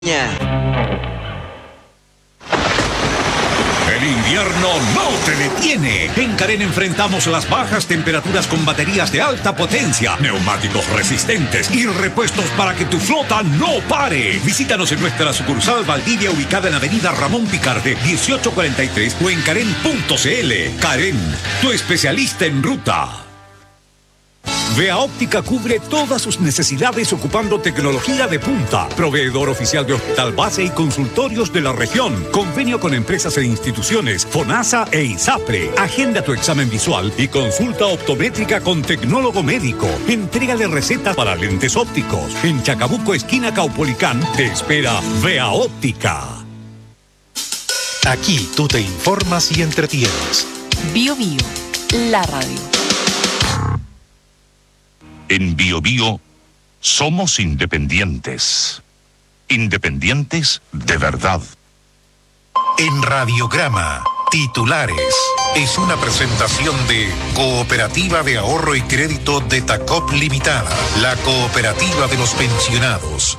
El invierno no te detiene. En Carén enfrentamos las bajas temperaturas con baterías de alta potencia, neumáticos resistentes y repuestos para que tu flota no pare. Visítanos en nuestra sucursal Valdivia, ubicada en Avenida Ramón Picarde, 1843 o en carén.cl. Carén, tu especialista en ruta. Vea Óptica cubre todas sus necesidades ocupando tecnología de punta. Proveedor oficial de hospital base y consultorios de la región. Convenio con empresas e instituciones, FONASA e ISAPRE. Agenda tu examen visual y consulta optométrica con tecnólogo médico. Entrégale recetas para lentes ópticos. En Chacabuco, esquina Caupolicán, te espera Vea Óptica. Aquí tú te informas y entretienes. Bio Bio, la radio. En Bio Bio somos independientes. Independientes de verdad. En Radiograma, titulares. Es una presentación de Cooperativa de Ahorro y Crédito de Tacop Limitada, la cooperativa de los pensionados.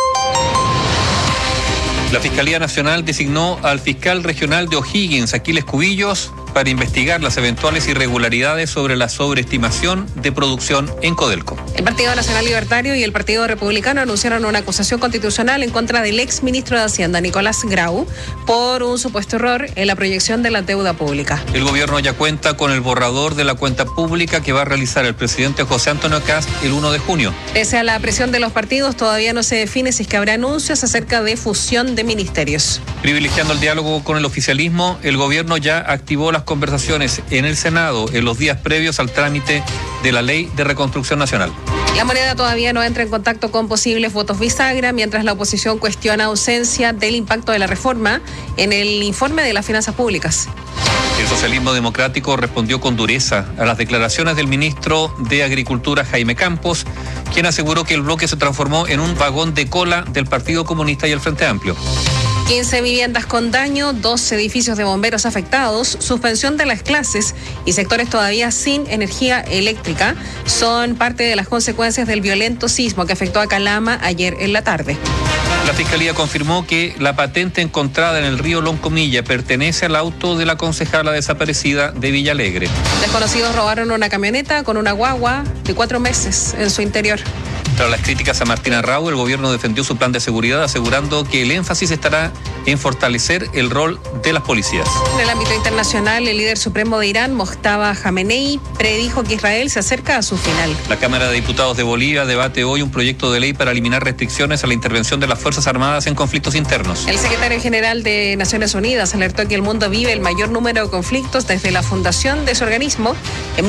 La Fiscalía Nacional designó al fiscal regional de O'Higgins, Aquiles Cubillos, para investigar las eventuales irregularidades sobre la sobreestimación de producción en Codelco. El Partido Nacional Libertario y el Partido Republicano anunciaron una acusación constitucional en contra del ex ministro de Hacienda, Nicolás Grau, por un supuesto error en la proyección de la deuda pública. El gobierno ya cuenta con el borrador de la cuenta pública que va a realizar el presidente José Antonio Kast el 1 de junio. Pese a la presión de los partidos, todavía no se define si es que habrá anuncios acerca de fusión de ministerios. Privilegiando el diálogo con el oficialismo, el gobierno ya activó las conversaciones en el Senado en los días previos al trámite de la Ley de Reconstrucción Nacional. La moneda todavía no entra en contacto con posibles votos bisagra, mientras la oposición cuestiona ausencia del impacto de la reforma en el informe de las finanzas públicas. El socialismo democrático respondió con dureza a las declaraciones del ministro de Agricultura, Jaime Campos, quien aseguró que el bloque se transformó en un vagón de cola del Partido Comunista y el Frente Amplio. 15 viviendas con daño, 2 edificios de bomberos afectados, suspensión de las clases y sectores todavía sin energía eléctrica son parte de las consecuencias del violento sismo que afectó a Calama ayer en la tarde. La Fiscalía confirmó que la patente encontrada en el río Loncomilla pertenece al auto de la concejala desaparecida de Villalegre. Desconocidos robaron una camioneta con una guagua de 4 meses en su interior. Tras las críticas a Martín Arrau, el gobierno defendió su plan de seguridad, asegurando que el énfasis estará en fortalecer el rol de las policías. En el ámbito internacional, el líder supremo de Irán, Mojtaba Khamenei, predijo que Israel se acerca a su final. La Cámara de Diputados de Bolivia debate hoy un proyecto de ley para eliminar restricciones a la intervención de las Fuerzas Armadas en conflictos internos. El secretario general de Naciones Unidas alertó que el mundo vive el mayor número de conflictos desde la fundación de su organismo en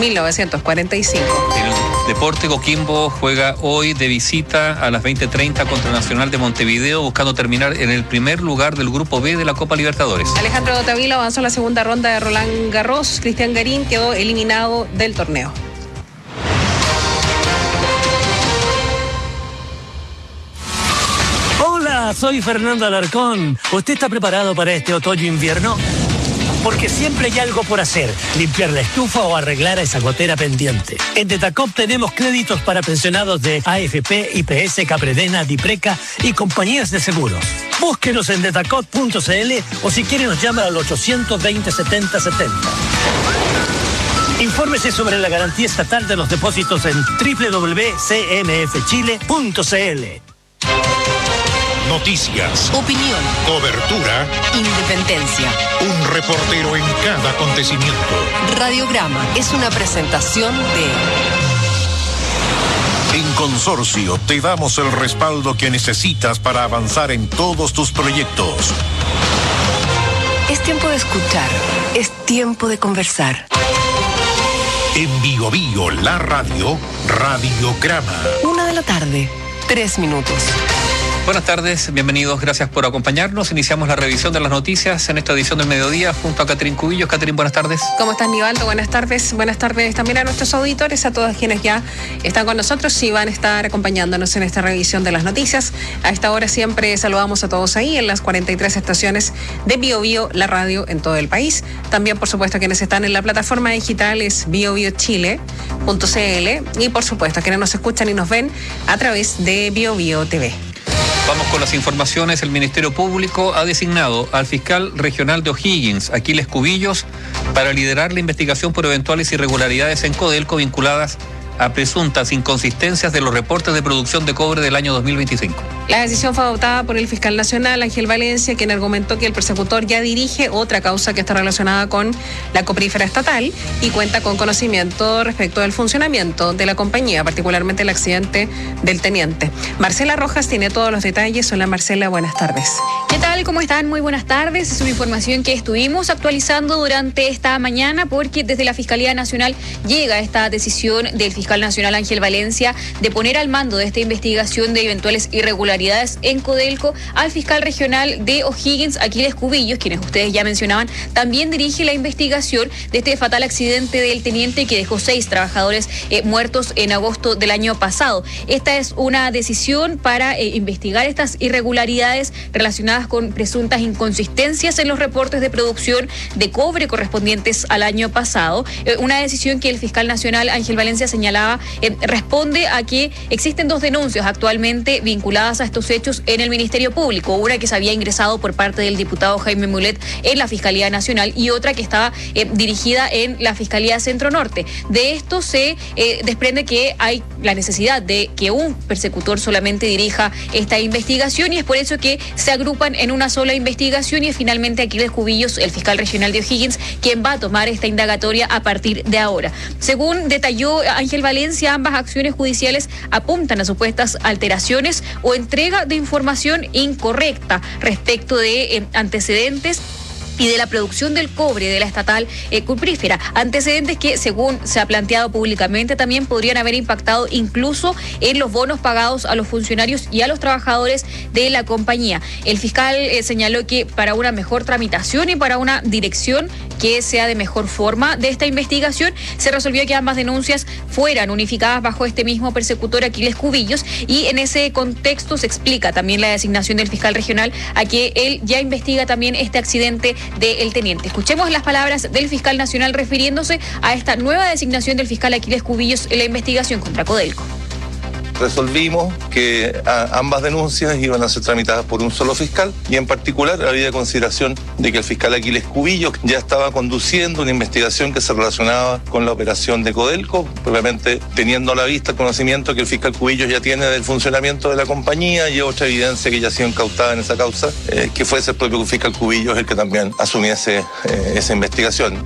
1945. El Deporte Coquimbo juega hoy de visita a las 20:30 contra Nacional de Montevideo, buscando terminar en el primer lugar del Grupo B de la Copa Libertadores. Alejandro Tavilo avanzó a la segunda ronda de Roland Garros. Cristian Garín quedó eliminado del torneo. Hola, soy Fernando Alarcón. ¿Usted está preparado para este otoño-invierno? Porque siempre hay algo por hacer, limpiar la estufa o arreglar esa gotera pendiente. En Detacop tenemos créditos para pensionados de AFP, IPS, Capredena, Dipreca y compañías de seguros. Búsquenos en detacop.cl o si quiere nos llama al 820-7070. Infórmese sobre la garantía estatal de los depósitos en www.cmfchile.cl. Noticias, Opinión, cobertura, independencia. un reportero en cada acontecimiento. Radiograma es una presentación de... En Consorcio te damos el respaldo que necesitas para avanzar en todos tus proyectos. Es tiempo de escuchar, es tiempo de conversar. En Bio Bio, la radio, Radiograma. 1:00 p.m, 3 minutos. Buenas tardes, bienvenidos, gracias por acompañarnos. Iniciamos la revisión de las noticias en esta edición del mediodía junto a Catherine Cubillos. Catherine, buenas tardes. ¿Cómo estás, Nivaldo? Buenas tardes. Buenas tardes también a nuestros auditores, a todos quienes ya están con nosotros y van a estar acompañándonos en esta revisión de las noticias. A esta hora siempre saludamos a todos ahí en las 43 estaciones de Bio Bio, la radio en todo el país. También, por supuesto, quienes están en la plataforma digital es biobiochile.cl y, por supuesto, quienes nos escuchan y nos ven a través de Bio Bio TV. Vamos con las informaciones. El Ministerio Público ha designado al fiscal regional de O'Higgins, Aquiles Cubillos, para liderar la investigación por eventuales irregularidades en Codelco vinculadas a presuntas inconsistencias de los reportes de producción de cobre del año 2025. La decisión fue adoptada por el fiscal nacional, Ángel Valencia, quien argumentó que el persecutor ya dirige otra causa que está relacionada con la coprífera estatal y cuenta con conocimiento respecto del funcionamiento de la compañía, particularmente el accidente del teniente. Marcela Rojas tiene todos los detalles. Hola Marcela, buenas tardes. ¿Qué tal? ¿Cómo están? Muy buenas tardes. Es una información que estuvimos actualizando durante esta mañana porque desde la Fiscalía Nacional llega esta decisión del fiscal nacional Ángel Valencia de poner al mando de esta investigación de eventuales irregularidades en Codelco al fiscal regional de O'Higgins, Aquiles Cubillos, quienes ustedes ya mencionaban. También dirige la investigación de este fatal accidente del teniente que dejó 6 trabajadores muertos en agosto del año pasado. Esta es una decisión para investigar estas irregularidades relacionadas con presuntas inconsistencias en los reportes de producción de cobre correspondientes al año pasado. Una decisión que el fiscal nacional Ángel Valencia señalaba responde a que existen 2 denuncias actualmente vinculadas a estos hechos en el Ministerio Público. Una que se había ingresado por parte del diputado Jaime Mulet en la Fiscalía Nacional y otra que estaba dirigida en la Fiscalía Centro Norte. De esto se desprende que hay la necesidad de que un persecutor solamente dirija esta investigación y es por eso que se agrupan en una sola investigación y es finalmente Aquiles Cubillos, el fiscal regional de O'Higgins, quien va a tomar esta indagatoria a partir de ahora. Según detalló Ángel Valencia, ambas acciones judiciales apuntan a supuestas alteraciones o entrega de información incorrecta respecto de antecedentes y de la producción del cobre de la estatal cuprífera. Antecedentes que, según se ha planteado públicamente, también podrían haber impactado incluso en los bonos pagados a los funcionarios y a los trabajadores de la compañía. El fiscal señaló que para una mejor tramitación y para una dirección que sea de mejor forma de esta investigación, se resolvió que ambas denuncias fueran unificadas bajo este mismo persecutor Aquiles Cubillos y en ese contexto se explica también la designación del fiscal regional a que él ya investiga también este accidente del teniente. Escuchemos las palabras del fiscal nacional refiriéndose a esta nueva designación del fiscal Aquiles Cubillos en la investigación contra Codelco. Resolvimos que ambas denuncias iban a ser tramitadas por un solo fiscal y en particular había consideración de que el fiscal Aquiles Cubillos ya estaba conduciendo una investigación que se relacionaba con la operación de Codelco, obviamente teniendo a la vista el conocimiento que el fiscal Cubillos ya tiene del funcionamiento de la compañía y otra evidencia que ya ha sido incautada en esa causa, que fuese el propio fiscal Cubillos el que también asumiese esa investigación.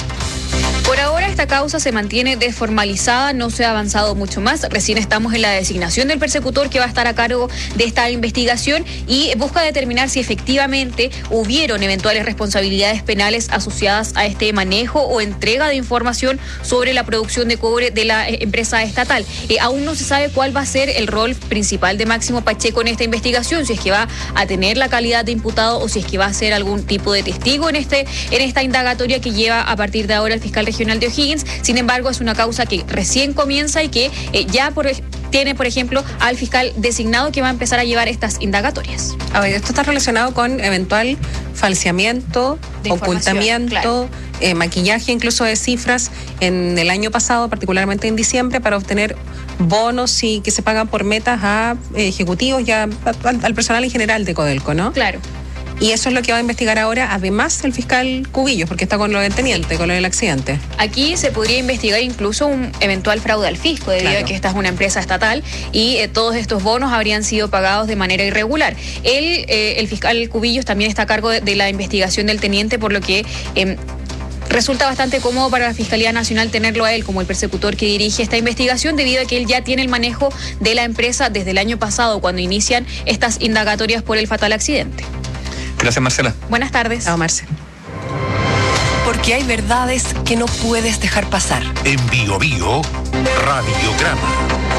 Por ahora esta causa se mantiene desformalizada, no se ha avanzado mucho más. Recién estamos en la designación del persecutor que va a estar a cargo de esta investigación y busca determinar si efectivamente hubieron eventuales responsabilidades penales asociadas a este manejo o entrega de información sobre la producción de cobre de la empresa estatal. Aún no se sabe cuál va a ser el rol principal de Máximo Pacheco en esta investigación, si es que va a tener la calidad de imputado o si es que va a ser algún tipo de testigo en esta indagatoria que lleva a partir de ahora el fiscal regional de O'Higgins. Sin embargo, es una causa que recién comienza y que tiene, por ejemplo, al fiscal designado que va a empezar a llevar estas indagatorias. A ver, esto está relacionado con eventual falseamiento, ocultamiento, claro. Maquillaje incluso de cifras en el año pasado, particularmente en diciembre, para obtener bonos y que se pagan por metas a ejecutivos y al personal en general de Codelco, ¿no? Claro. Y eso es lo que va a investigar ahora, además el fiscal Cubillos, porque está con lo del teniente, con lo del accidente. Aquí se podría investigar incluso un eventual fraude al fisco, debido a que esta es una empresa estatal y todos estos bonos habrían sido pagados de manera irregular. El fiscal Cubillos también está a cargo de la investigación del teniente, por lo que resulta bastante cómodo para la Fiscalía Nacional tenerlo a él como el persecutor que dirige esta investigación, debido a que él ya tiene el manejo de la empresa desde el año pasado, cuando inician estas indagatorias por el fatal accidente. Gracias, Marcela. Buenas tardes. Chao, Marce. Porque hay verdades que no puedes dejar pasar. En Bio Bio, Radiograma.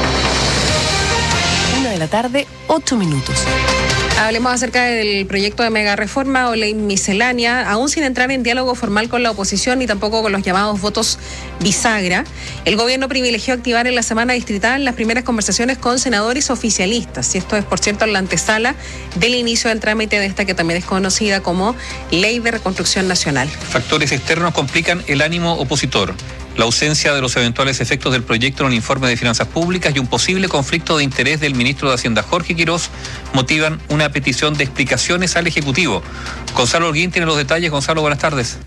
1:00 PM, 8 minutos. Hablemos acerca del proyecto de mega reforma o ley miscelánea, aún sin entrar en diálogo formal con la oposición ni tampoco con los llamados votos bisagra. El gobierno privilegió activar en la semana distrital las primeras conversaciones con senadores oficialistas. Y esto es, por cierto, en la antesala del inicio del trámite de esta que también es conocida como Ley de Reconstrucción Nacional. Factores externos complican el ánimo opositor. La ausencia de los eventuales efectos del proyecto en un informe de finanzas públicas y un posible conflicto de interés del ministro de Hacienda, Jorge Quirós, motivan una petición de explicaciones al Ejecutivo. Gonzalo Holguín tiene los detalles. Gonzalo, buenas tardes.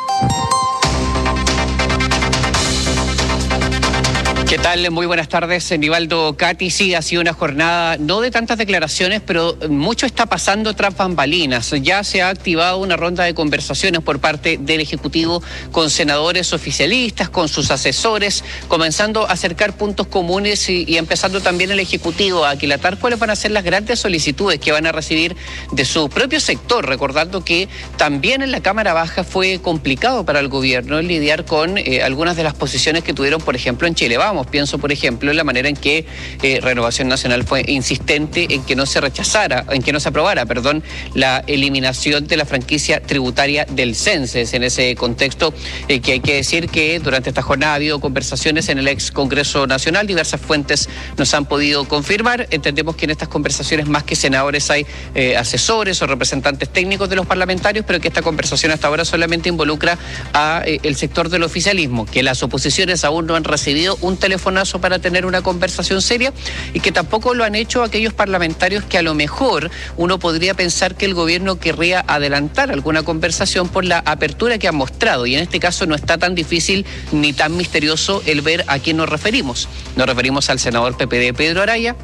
¿Qué tal? Muy buenas tardes, Nivaldo, Katy. Sí, ha sido una jornada no de tantas declaraciones, pero mucho está pasando tras bambalinas. Ya se ha activado una ronda de conversaciones por parte del Ejecutivo con senadores oficialistas, con sus asesores, comenzando a acercar puntos comunes y empezando también el Ejecutivo a aquilatar cuáles van a ser las grandes solicitudes que van a recibir de su propio sector, recordando que también en la Cámara Baja fue complicado para el gobierno lidiar con algunas de las posiciones que tuvieron, por ejemplo, en Chile Vamos. Pienso, por ejemplo, en la manera en que Renovación Nacional fue insistente en que no se aprobara, la eliminación de la franquicia tributaria del Censes. En ese contexto, que hay que decir que durante esta jornada ha habido conversaciones en el ex Congreso Nacional, diversas fuentes nos han podido confirmar. Entendemos que en estas conversaciones, más que senadores, hay asesores o representantes técnicos de los parlamentarios, pero que esta conversación hasta ahora solamente involucra a el sector del oficialismo, que las oposiciones aún no han recibido un telefonazo para tener una conversación seria, y que tampoco lo han hecho aquellos parlamentarios que a lo mejor uno podría pensar que el gobierno querría adelantar alguna conversación por la apertura que han mostrado, y en este caso no está tan difícil ni tan misterioso el ver a quién nos referimos. Nos referimos al senador PPD Pedro Araya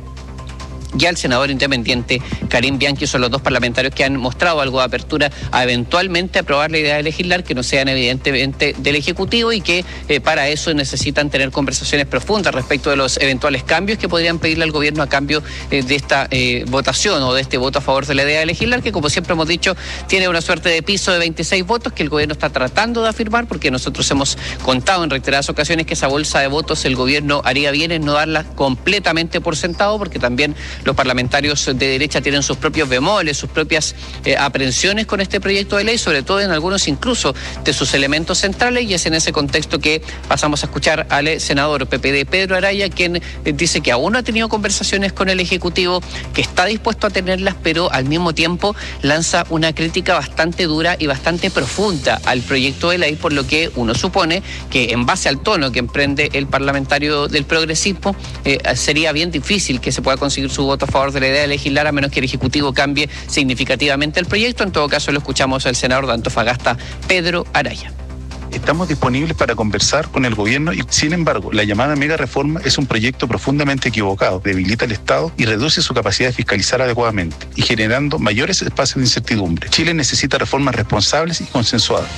y al senador independiente Karim Bianchi. Son los dos parlamentarios que han mostrado algo de apertura a eventualmente aprobar la idea de legislar, que no sean evidentemente del Ejecutivo, y que para eso necesitan tener conversaciones profundas respecto de los eventuales cambios que podrían pedirle al gobierno a cambio de esta votación o de este voto a favor de la idea de legislar, que, como siempre hemos dicho, tiene una suerte de piso de 26 votos que el gobierno está tratando de afirmar, porque nosotros hemos contado en reiteradas ocasiones que esa bolsa de votos el gobierno haría bien en no darla completamente por sentado, porque también los parlamentarios de derecha tienen sus propios bemoles, sus propias aprehensiones con este proyecto de ley, sobre todo en algunos incluso de sus elementos centrales, y es en ese contexto que pasamos a escuchar al senador PPD Pedro Araya, quien dice que aún no ha tenido conversaciones con el Ejecutivo, que está dispuesto a tenerlas, pero al mismo tiempo lanza una crítica bastante dura y bastante profunda al proyecto de ley, por lo que uno supone que, en base al tono que emprende el parlamentario del progresismo, sería bien difícil que se pueda conseguir su voto a favor de la idea de legislar, a menos que el Ejecutivo cambie significativamente el proyecto. En todo caso, lo escuchamos al senador de Antofagasta, Pedro Araya. Estamos disponibles para conversar con el gobierno y, sin embargo, la llamada mega reforma es un proyecto profundamente equivocado, debilita al Estado y reduce su capacidad de fiscalizar adecuadamente, y generando mayores espacios de incertidumbre. Chile necesita reformas responsables y consensuadas.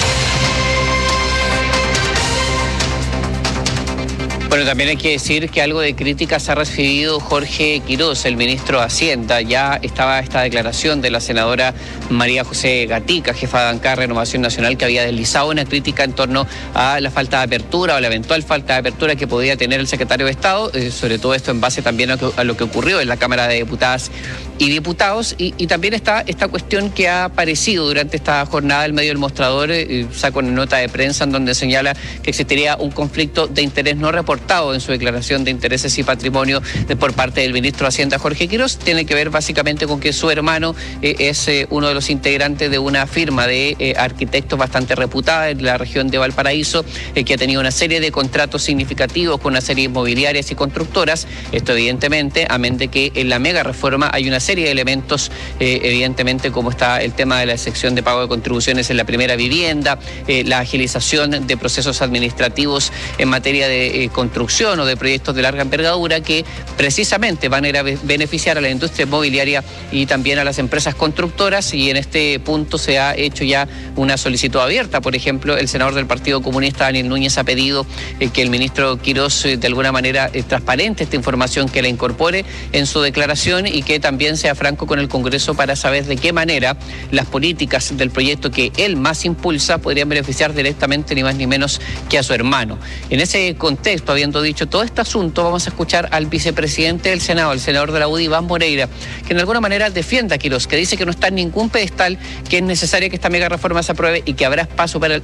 Bueno, también hay que decir que algo de críticas ha recibido Jorge Quirós, el ministro de Hacienda. Ya estaba esta declaración de la senadora María José Gatica, jefa de bancada de Renovación Nacional, que había deslizado una crítica en torno a la falta de apertura o la eventual falta de apertura que podía tener el secretario de Estado, sobre todo esto en base también a lo que ocurrió en la Cámara de Diputadas y Diputados, y también está esta cuestión que ha aparecido durante esta jornada el medio del Mostrador, saca una nota de prensa en donde señala que existiría un conflicto de interés no reportado en su declaración de intereses y patrimonio por parte del ministro de Hacienda, Jorge Quirós. Tiene que ver básicamente con que su hermano es uno de los integrantes de una firma de arquitectos bastante reputada en la región de Valparaíso, que ha tenido una serie de contratos significativos con una serie de inmobiliarias y constructoras. Esto, evidentemente, amén de que en la mega reforma hay una serie de elementos, evidentemente, como está el tema de la excepción de pago de contribuciones en la primera vivienda, la agilización de procesos administrativos en materia de construcción o de proyectos de larga envergadura, que precisamente van a ir a beneficiar a la industria inmobiliaria y también a las empresas constructoras, y en este punto se ha hecho ya una solicitud abierta. Por ejemplo, el senador del Partido Comunista, Daniel Núñez, ha pedido que el ministro Quirós de alguna manera transparente esta información, que la incorpore en su declaración y que también sea franco con el Congreso para saber de qué manera las políticas del proyecto que él más impulsa podrían beneficiar directamente ni más ni menos que a su hermano. En ese contexto, habiendo dicho todo este asunto, vamos a escuchar al vicepresidente del Senado, el senador de la UDI, Iván Moreira, que en alguna manera defiende a Quirós, que dice que no está en ningún pedestal, que es necesario que esta mega reforma se apruebe y que habrá espacio para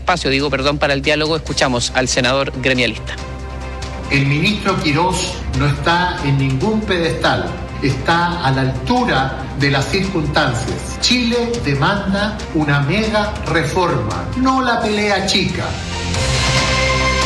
el diálogo. Escuchamos al senador gremialista. El ministro Quirós no está en ningún pedestal, está a la altura de las circunstancias. Chile demanda una mega reforma, no la pelea chica.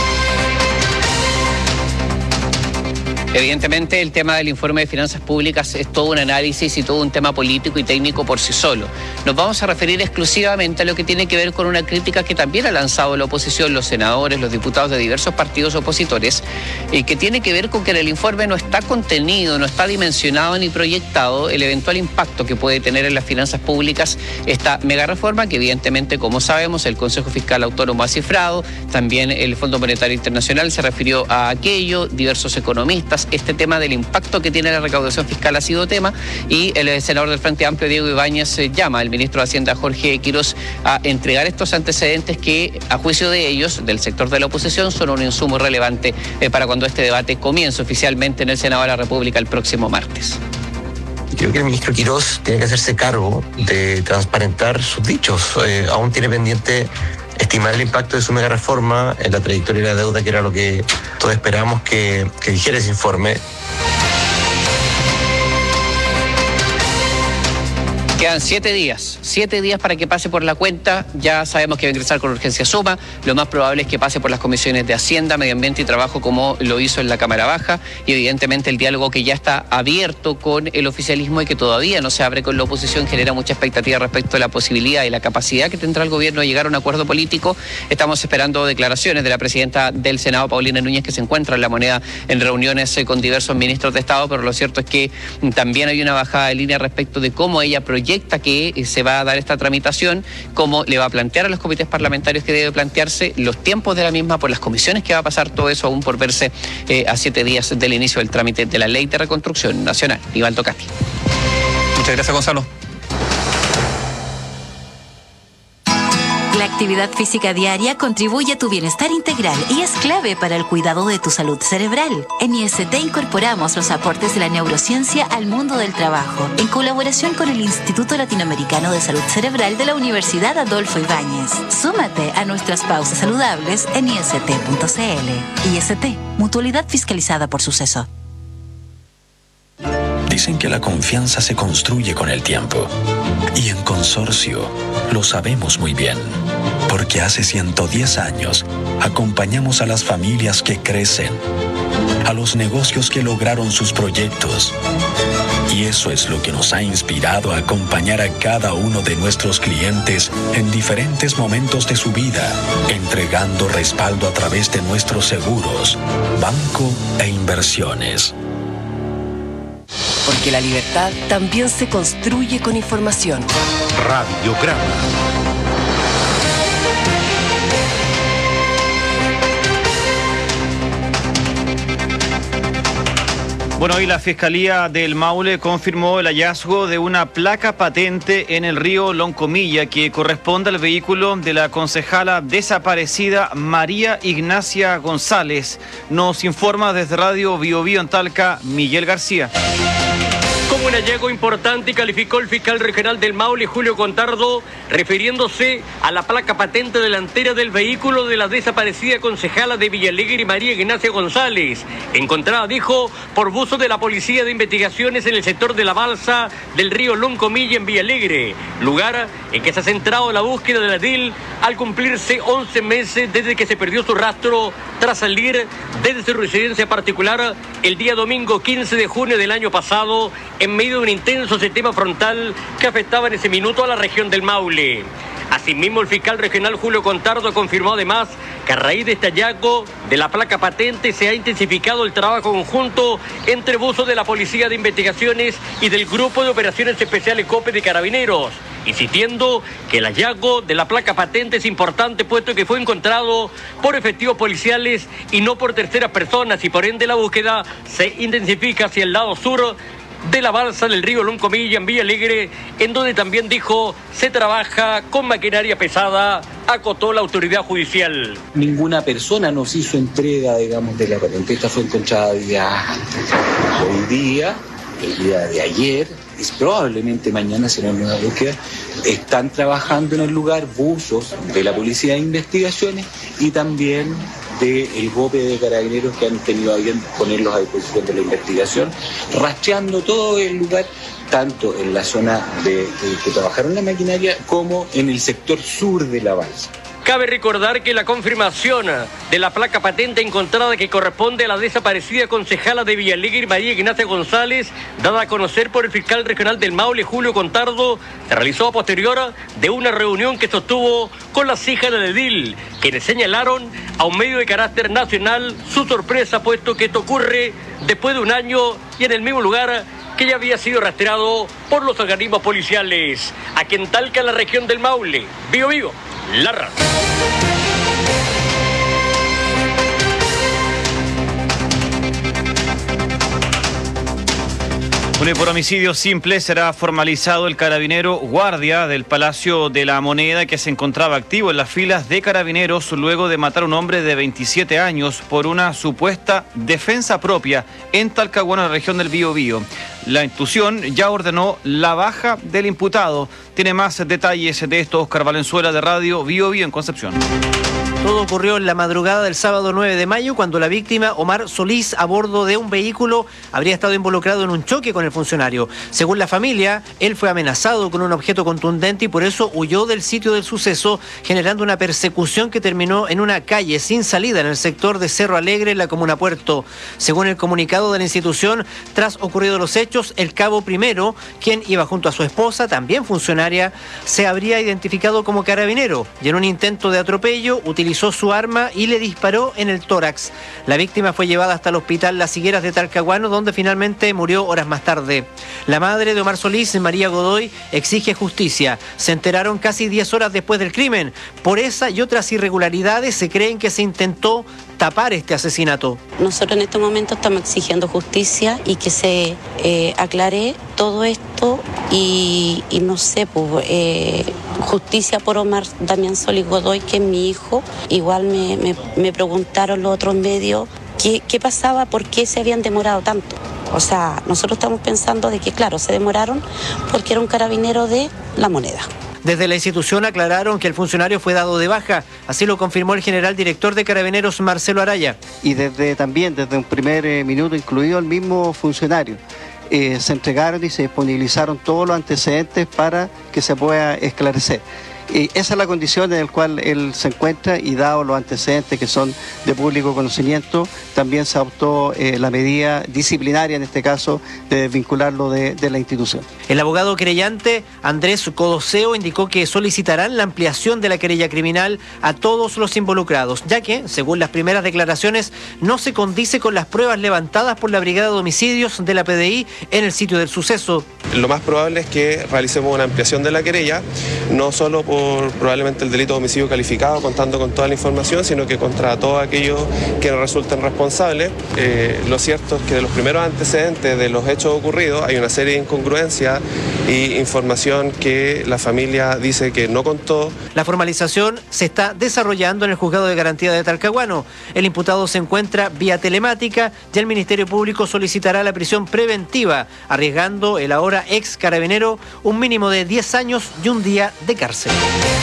Evidentemente el tema del informe de finanzas públicas es todo un análisis y todo un tema político y técnico por sí solo. Nos vamos a referir exclusivamente a lo que tiene que ver con una crítica que también ha lanzado la oposición, los senadores, los diputados de diversos partidos opositores, y que tiene que ver con que en el informe no está contenido, no está dimensionado ni proyectado el eventual impacto que puede tener en las finanzas públicas esta mega reforma que evidentemente, como sabemos, el Consejo Fiscal Autónomo ha cifrado, también el Fondo Monetario Internacional se refirió a aquello, diversos economistas. Este tema del impacto que tiene la recaudación fiscal ha sido tema y el senador del Frente Amplio, Diego Ibáñez, llama al ministro de Hacienda, Jorge Quirós, a entregar estos antecedentes que, a juicio de ellos, del sector de la oposición, son un insumo relevante para cuando este debate comience oficialmente en el Senado de la República el próximo martes. Creo que el ministro Quirós tiene que hacerse cargo de transparentar sus dichos. Aún tiene pendiente estimar el impacto de su mega reforma en la trayectoria de la deuda, que era lo que todos esperábamos que dijera ese informe. Quedan 7 días para que pase por la cuenta. Ya sabemos que va a ingresar con urgencia suma. Lo más probable es que pase por las comisiones de Hacienda, Medio Ambiente y Trabajo, como lo hizo en la Cámara Baja. Y evidentemente el diálogo que ya está abierto con el oficialismo y que todavía no se abre con la oposición genera mucha expectativa respecto a la posibilidad y la capacidad que tendrá el gobierno de llegar a un acuerdo político. Estamos esperando declaraciones de la presidenta del Senado, Paulina Núñez, que se encuentra en La Moneda en reuniones con diversos ministros de Estado, pero lo cierto es que también hay una bajada de línea respecto de cómo ella proyecta que se va a dar esta tramitación, cómo le va a plantear a los comités parlamentarios que debe plantearse, los tiempos de la misma, por las comisiones que va a pasar, todo eso aún por verse a 7 días del inicio del trámite de la Ley de Reconstrucción Nacional. Nivaldo Cati. Muchas gracias, Gonzalo. La actividad física diaria contribuye a tu bienestar integral y es clave para el cuidado de tu salud cerebral. En IST incorporamos los aportes de la neurociencia al mundo del trabajo, en colaboración con el Instituto Latinoamericano de Salud Cerebral de la Universidad Adolfo Ibáñez. Súmate a nuestras pausas saludables en ist.cl. IST, mutualidad fiscalizada por Suceso. Dicen que la confianza se construye con el tiempo. Y en Consorcio lo sabemos muy bien. Porque hace 110 años acompañamos a las familias que crecen, a los negocios que lograron sus proyectos. Y eso es lo que nos ha inspirado a acompañar a cada uno de nuestros clientes en diferentes momentos de su vida, entregando respaldo a través de nuestros seguros, banco e inversiones. Porque la libertad también se construye con información. Radiograma. Bueno, hoy la Fiscalía del Maule confirmó el hallazgo de una placa patente en el río Loncomilla que corresponde al vehículo de la concejala desaparecida María Ignacia González. Nos informa desde Radio Bio Bio en Talca, Miguel García. Como un hallazgo importante calificó el fiscal regional del Maule, Julio Contardo, refiriéndose a la placa patente delantera del vehículo de la desaparecida concejala de Villalegre, María Ignacia González, encontrada, dijo, por buzo de la Policía de Investigaciones en el sector de la balsa del río Loncomilla en Villalegre, lugar en que se ha centrado la búsqueda de la DIL al cumplirse 11 meses desde que se perdió su rastro tras salir desde su residencia particular el día domingo 15 de junio del año pasado, en medio de un intenso sistema frontal que afectaba en ese minuto a la región del Maule. Asimismo, el fiscal regional Julio Contardo confirmó además que a raíz de este hallazgo de la placa patente se ha intensificado el trabajo conjunto entre buzos de la Policía de Investigaciones y del Grupo de Operaciones Especiales COPE de Carabineros, insistiendo que el hallazgo de la placa patente es importante puesto que fue encontrado por efectivos policiales y no por terceras personas y por ende la búsqueda se intensifica hacia el lado sur de la balsa del río Loncomilla en Villalegre, en donde también dijo se trabaja con maquinaria pesada, acotó la autoridad judicial. Ninguna persona nos hizo entrega, digamos, de la patente. Esta fue encontrada hoy día, el día de ayer, y probablemente mañana será una nueva búsqueda. Están trabajando en el lugar buzos de la Policía de Investigaciones y también del GOPE de Carabineros que han tenido a bien ponerlos a disposición de la investigación, rastreando todo el lugar, tanto en la zona que trabajaron la maquinaria como en el sector sur de la balsa. Cabe recordar que la confirmación de la placa patente encontrada que corresponde a la desaparecida concejala de Villalegre, María Ignacia González, dada a conocer por el fiscal regional del Maule, Julio Contardo, se realizó a posterior de una reunión que sostuvo con las hijas del edil, quienes señalaron a un medio de carácter nacional su sorpresa, puesto que esto ocurre después de un año y en el mismo lugar que ya había sido rastreado por los organismos policiales. Aquí en Talca, en la región del Maule, Bío Bío, La Radio. Bueno, y por homicidio simple será formalizado el carabinero guardia del Palacio de la Moneda, que se encontraba activo en las filas de carabineros luego de matar a un hombre de 27 años por una supuesta defensa propia en Talcahuano, en la región del Bío Bío. La institución ya ordenó la baja del imputado. Tiene más detalles de esto Oscar Valenzuela, de Radio Bío Bío en Concepción. Todo ocurrió en la madrugada del sábado 9 de mayo, cuando la víctima, Omar Solís, a bordo de un vehículo, habría estado involucrado en un choque con el funcionario. Según la familia, él fue amenazado con un objeto contundente y por eso huyó del sitio del suceso, generando una persecución que terminó en una calle sin salida en el sector de Cerro Alegre, en la comuna Puerto. Según el comunicado de la institución, tras ocurridos los hechos, el cabo primero, quien iba junto a su esposa, también funcionaria, se habría identificado como carabinero y en un intento de atropello utilizó su arma y le disparó en el tórax. La víctima fue llevada hasta el hospital Las Higueras de Talcahuano, donde finalmente murió horas más tarde. La madre de Omar Solís, María Godoy, exige justicia. Se enteraron casi 10 horas después del crimen. Por esa y otras irregularidades se creen que se intentó tapar este asesinato. Nosotros en este momento estamos exigiendo justicia y que se aclare todo esto y no sé, pues, justicia por Omar Damián Solís Godoy, que es mi hijo. Igual me preguntaron los otros medios qué pasaba, por qué se habían demorado tanto. O sea, nosotros estamos pensando de que, claro, se demoraron porque era un carabinero de La Moneda. Desde la institución aclararon que el funcionario fue dado de baja, así lo confirmó el general director de Carabineros, Marcelo Araya. Y desde un primer minuto, incluido el mismo funcionario, se entregaron y se disponibilizaron todos los antecedentes para que se pueda esclarecer. Esa es la condición en la cual él se encuentra y dado los antecedentes que son de público conocimiento, también se adoptó la medida disciplinaria, en este caso, de desvincularlo de la institución. El abogado querellante, Andrés Codoseo, indicó que solicitarán la ampliación de la querella criminal a todos los involucrados, ya que, según las primeras declaraciones, no se condice con las pruebas levantadas por la Brigada de Homicidios de la PDI en el sitio del suceso. Lo más probable es que realicemos una ampliación de la querella, no solo por probablemente el delito de homicidio calificado, contando con toda la información, sino que contra todos aquellos que resulten responsables. Lo cierto es que de los primeros antecedentes de los hechos ocurridos hay una serie de incongruencias y información que la familia dice que no contó. La formalización se está desarrollando en el Juzgado de Garantía de Talcahuano. El imputado se encuentra vía telemática y el Ministerio Público solicitará la prisión preventiva, arriesgando el ahora ex carabinero un mínimo de 10 años y un día de cárcel.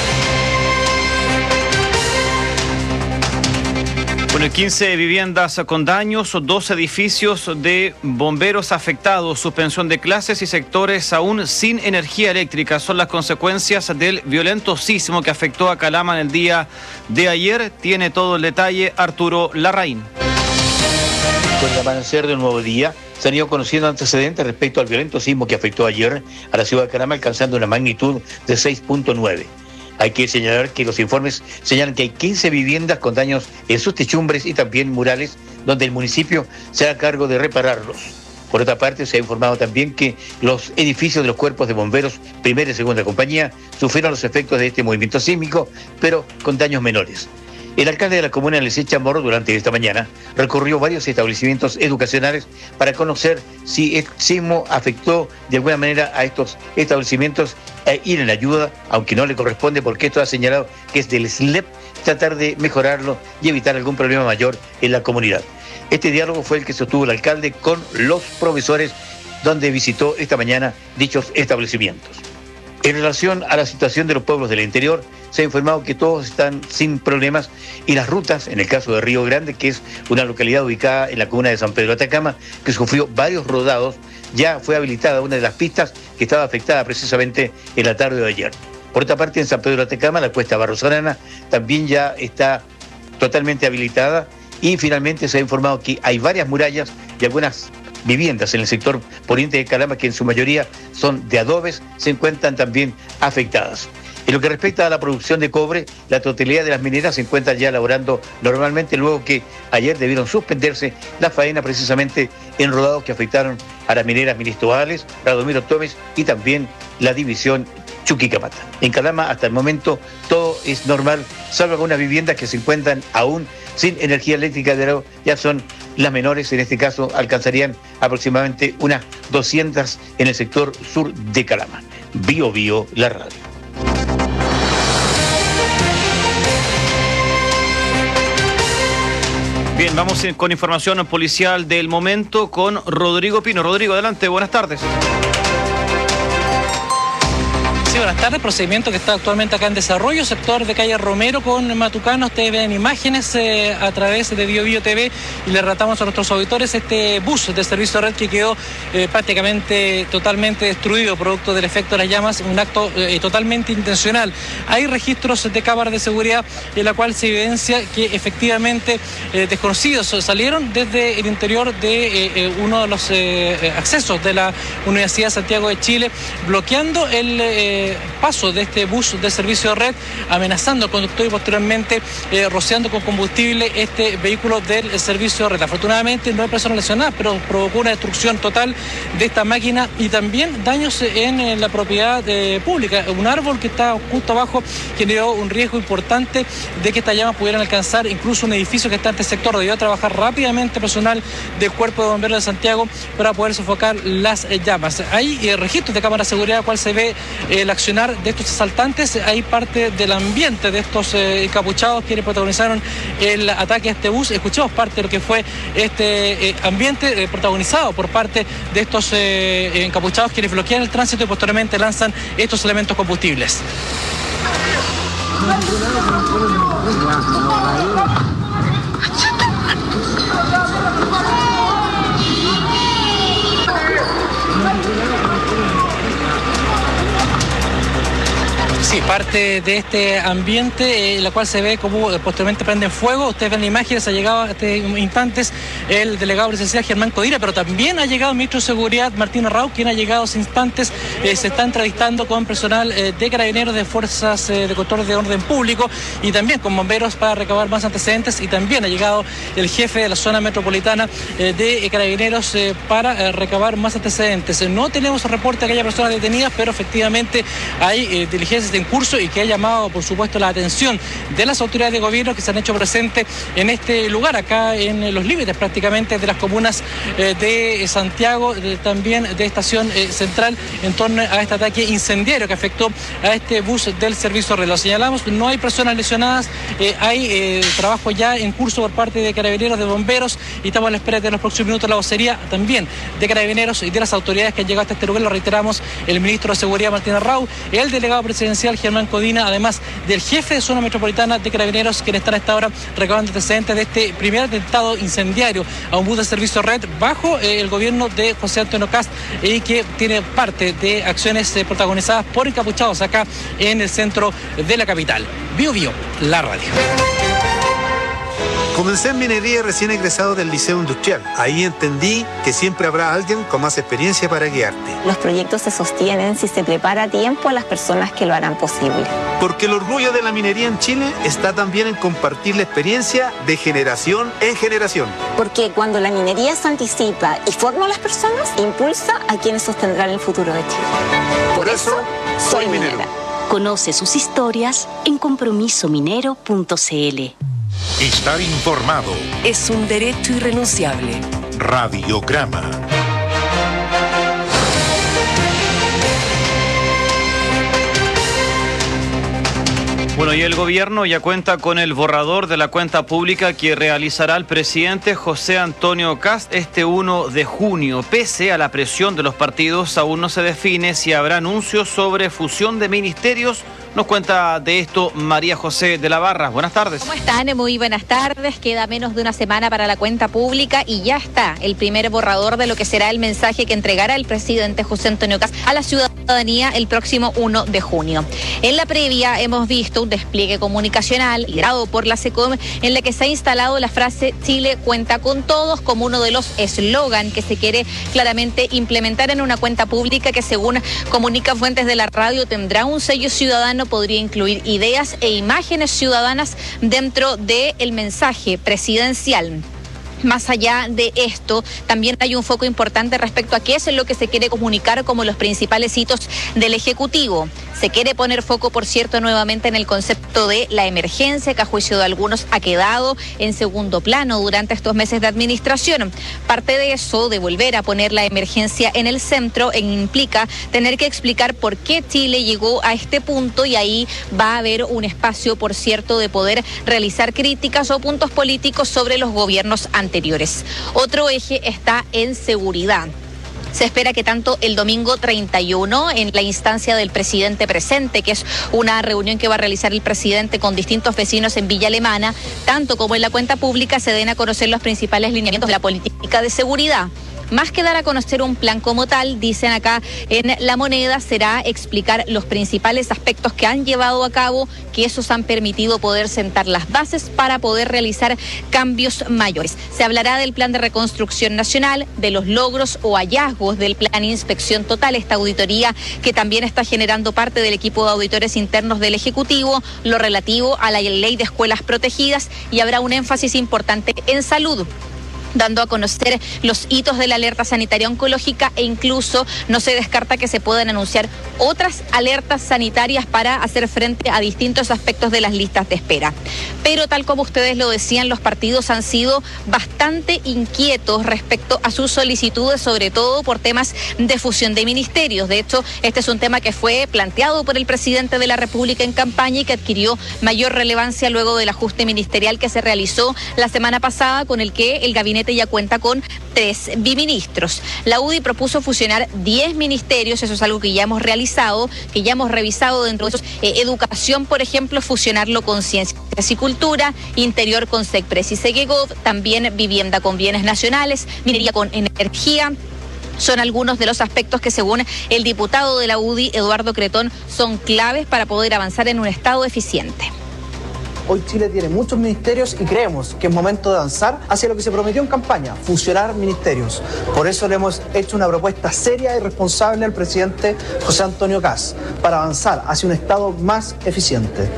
Bueno, 15 viviendas con daños, 2 edificios de bomberos afectados, suspensión de clases y sectores aún sin energía eléctrica son las consecuencias del violento sismo que afectó a Calama en el día de ayer. Tiene todo el detalle Arturo Larraín. Con el amanecer de un nuevo día, se han ido conociendo antecedentes respecto al violento sismo que afectó ayer a la ciudad de Calama, alcanzando una magnitud de 6.9. Hay que señalar que los informes señalan que hay 15 viviendas con daños en sus techumbres y también murales, donde el municipio se haga cargo de repararlos. Por otra parte, se ha informado también que los edificios de los cuerpos de bomberos, primera y segunda compañía, sufrieron los efectos de este movimiento sísmico, pero con daños menores. El alcalde de la comuna, Leslie Chamorro, durante esta mañana recorrió varios establecimientos educacionales para conocer si el sismo afectó de alguna manera a estos establecimientos e ir en ayuda, aunque no le corresponde porque esto ha señalado que es del SLEP, tratar de mejorarlo y evitar algún problema mayor en la comunidad. Este diálogo fue el que sostuvo el alcalde con los profesores, donde visitó esta mañana dichos establecimientos. En relación a la situación de los pueblos del interior, se ha informado que todos están sin problemas y las rutas, en el caso de Río Grande, que es una localidad ubicada en la comuna de San Pedro de Atacama, que sufrió varios rodados, ya fue habilitada una de las pistas que estaba afectada precisamente en la tarde de ayer. Por otra parte, en San Pedro de Atacama, la cuesta Barrosorana también ya está totalmente habilitada, y finalmente se ha informado que hay varias murallas y algunas viviendas en el sector poniente de Calama, que en su mayoría son de adobes, se encuentran también afectadas. En lo que respecta a la producción de cobre, la totalidad de las mineras se encuentran ya laborando normalmente, luego que ayer debieron suspenderse las faenas precisamente en rodados que afectaron a las mineras Ministro Ales, Radomiro Tomes y también la división Chuquicamata. En Calama hasta el momento todo es normal, salvo algunas viviendas que se encuentran aún sin energía eléctrica, ya son las menores, en este caso alcanzarían aproximadamente unas 200 en el sector sur de Calama. Bio Bio, la radio. Bien, vamos con información policial del momento con Rodrigo Pino. Rodrigo, adelante, buenas tardes. Buenas tardes, procedimiento que está actualmente acá en desarrollo, sector de calle Romero con Matucano. Ustedes ven imágenes a través de Bio Bio TV y le relatamos a nuestros auditores este bus de servicio red que quedó prácticamente totalmente destruido producto del efecto de las llamas, un acto totalmente intencional. Hay registros de cámaras de seguridad en la cual se evidencia que efectivamente desconocidos salieron desde el interior de uno de los accesos de la Universidad de Santiago de Chile, bloqueando el paso de este bus de servicio de red, amenazando al conductor y posteriormente rociando con combustible este vehículo del servicio de red. Afortunadamente no hay personas lesionadas, pero provocó una destrucción total de esta máquina y también daños en la propiedad pública. Un árbol que está justo abajo generó un riesgo importante de que estas llamas pudieran alcanzar incluso un edificio que está en este sector. Debió trabajar rápidamente personal del Cuerpo de Bomberos de Santiago para poder sofocar las llamas. Hay registros de cámara de seguridad, cual se ve el accionar de estos asaltantes. Hay parte del ambiente de estos encapuchados quienes protagonizaron el ataque a este bus. Escuchamos parte de lo que fue este ambiente protagonizado por parte de estos encapuchados quienes bloquean el tránsito y posteriormente lanzan estos elementos combustibles. Sí, parte de este ambiente, en la cual se ve como posteriormente prenden fuego. Ustedes ven imágenes, ha llegado a este instantes el delegado presidencial Germán Codina, pero también ha llegado el ministro de Seguridad Martín Arrau, quien ha llegado a hace instantes. Se está entrevistando con personal de carabineros, de fuerzas de control de orden público y también con bomberos para recabar más antecedentes, y también ha llegado el jefe de la zona metropolitana de carabineros para recabar más antecedentes. No tenemos reporte de que haya personas detenidas, pero efectivamente hay diligencias en curso y que ha llamado, por supuesto, la atención de las autoridades de gobierno que se han hecho presentes en este lugar, acá en los límites prácticamente de las comunas de Santiago, también de Estación Central, en torno a este ataque incendiario que afectó a este bus del servicio red. Lo señalamos, no hay personas lesionadas, hay trabajo ya en curso por parte de carabineros, de bomberos, y estamos a la espera de los próximos minutos la vocería también de carabineros y de las autoridades que han llegado hasta este lugar. Lo reiteramos, el ministro de Seguridad Martín Arrau, el delegado presidencial Germán Codina, además del jefe de zona metropolitana de carabineros, quienes están a esta hora recabando antecedentes de este primer atentado incendiario a un bus de servicio red bajo el gobierno de José Antonio Kast, y que tiene parte de acciones protagonizadas por encapuchados acá en el centro de la capital. Bio Bio, la radio. Comencé en minería recién egresado del Liceo Industrial. Ahí entendí que siempre habrá alguien con más experiencia para guiarte. Los proyectos se sostienen si se prepara a tiempo a las personas que lo harán posible. Porque el orgullo de la minería en Chile está también en compartir la experiencia de generación en generación. Porque cuando la minería se anticipa y forma a las personas, impulsa a quienes sostendrán el futuro de Chile. Por eso, soy minero. Conoce sus historias en compromisominero.cl. Estar informado Es un derecho irrenunciable. Radiograma. Bueno, y el gobierno ya cuenta con el borrador de la cuenta pública que realizará el presidente José Antonio Kast este 1 de junio. Pese a la presión de los partidos, aún no se define si habrá anuncios sobre fusión de ministerios, Nos cuenta de esto María José de la Barra. Buenas tardes. ¿Cómo están? Muy buenas tardes. Queda menos de una semana para la cuenta pública y ya está el primer borrador de lo que será el mensaje que entregará el presidente José Antonio Kast a la ciudadanía el próximo 1 de junio. En la previa hemos visto un despliegue comunicacional liderado por la SECOM en la que se ha instalado la frase Chile cuenta con todos como uno de los eslogan que se quiere claramente implementar en una cuenta pública que, según comunican fuentes de la radio, tendrá un sello ciudadano, podría incluir ideas e imágenes ciudadanas dentro del mensaje presidencial. Más allá de esto, también hay un foco importante respecto a qué es lo que se quiere comunicar como los principales hitos del Ejecutivo. Se quiere poner foco, por cierto, nuevamente en el concepto de la emergencia, que a juicio de algunos ha quedado en segundo plano durante estos meses de administración. Parte de eso, de volver a poner la emergencia en el centro, implica tener que explicar por qué Chile llegó a este punto, y ahí va a haber un espacio, por cierto, de poder realizar críticas o puntos políticos sobre los gobiernos anteriores. Otro eje está en seguridad. Se espera que tanto el domingo 31, en la instancia del presidente presente, que es una reunión que va a realizar el presidente con distintos vecinos en Villa Alemana, tanto como en la cuenta pública, se den a conocer los principales lineamientos de la política de seguridad. Más que dar a conocer un plan como tal, dicen acá en La Moneda, será explicar los principales aspectos que han llevado a cabo, que esos han permitido poder sentar las bases para poder realizar cambios mayores. Se hablará del plan de reconstrucción nacional, de los logros o hallazgos del plan Inspección Total, esta auditoría que también está generando parte del equipo de auditores internos del Ejecutivo, lo relativo a la ley de escuelas protegidas, y habrá un énfasis importante en salud, dando a conocer los hitos de la alerta sanitaria oncológica, e incluso no se descarta que se puedan anunciar otras alertas sanitarias para hacer frente a distintos aspectos de las listas de espera. Pero tal como ustedes lo decían, los partidos han sido bastante inquietos respecto a sus solicitudes, sobre todo por temas de fusión de ministerios. De hecho, este es un tema que fue planteado por el presidente de la República en campaña y que adquirió mayor relevancia luego del ajuste ministerial que se realizó la semana pasada, con el que el gabinete ya cuenta con 3 biministros. La UDI propuso fusionar 10 ministerios, eso es algo que ya hemos realizado, que ya hemos revisado dentro de esos. Educación, por ejemplo, fusionarlo con Ciencias y Cultura, Interior con SECPRES y SEGEGOV, también Vivienda con Bienes Nacionales, Minería con Energía. Son algunos de los aspectos que, según el diputado de la UDI, Eduardo Cretón, son claves para poder avanzar en un Estado eficiente. Hoy Chile tiene muchos ministerios y creemos que es momento de avanzar hacia lo que se prometió en campaña, fusionar ministerios. Por eso le hemos hecho una propuesta seria y responsable al presidente José Antonio Kast, para avanzar hacia un Estado más eficiente.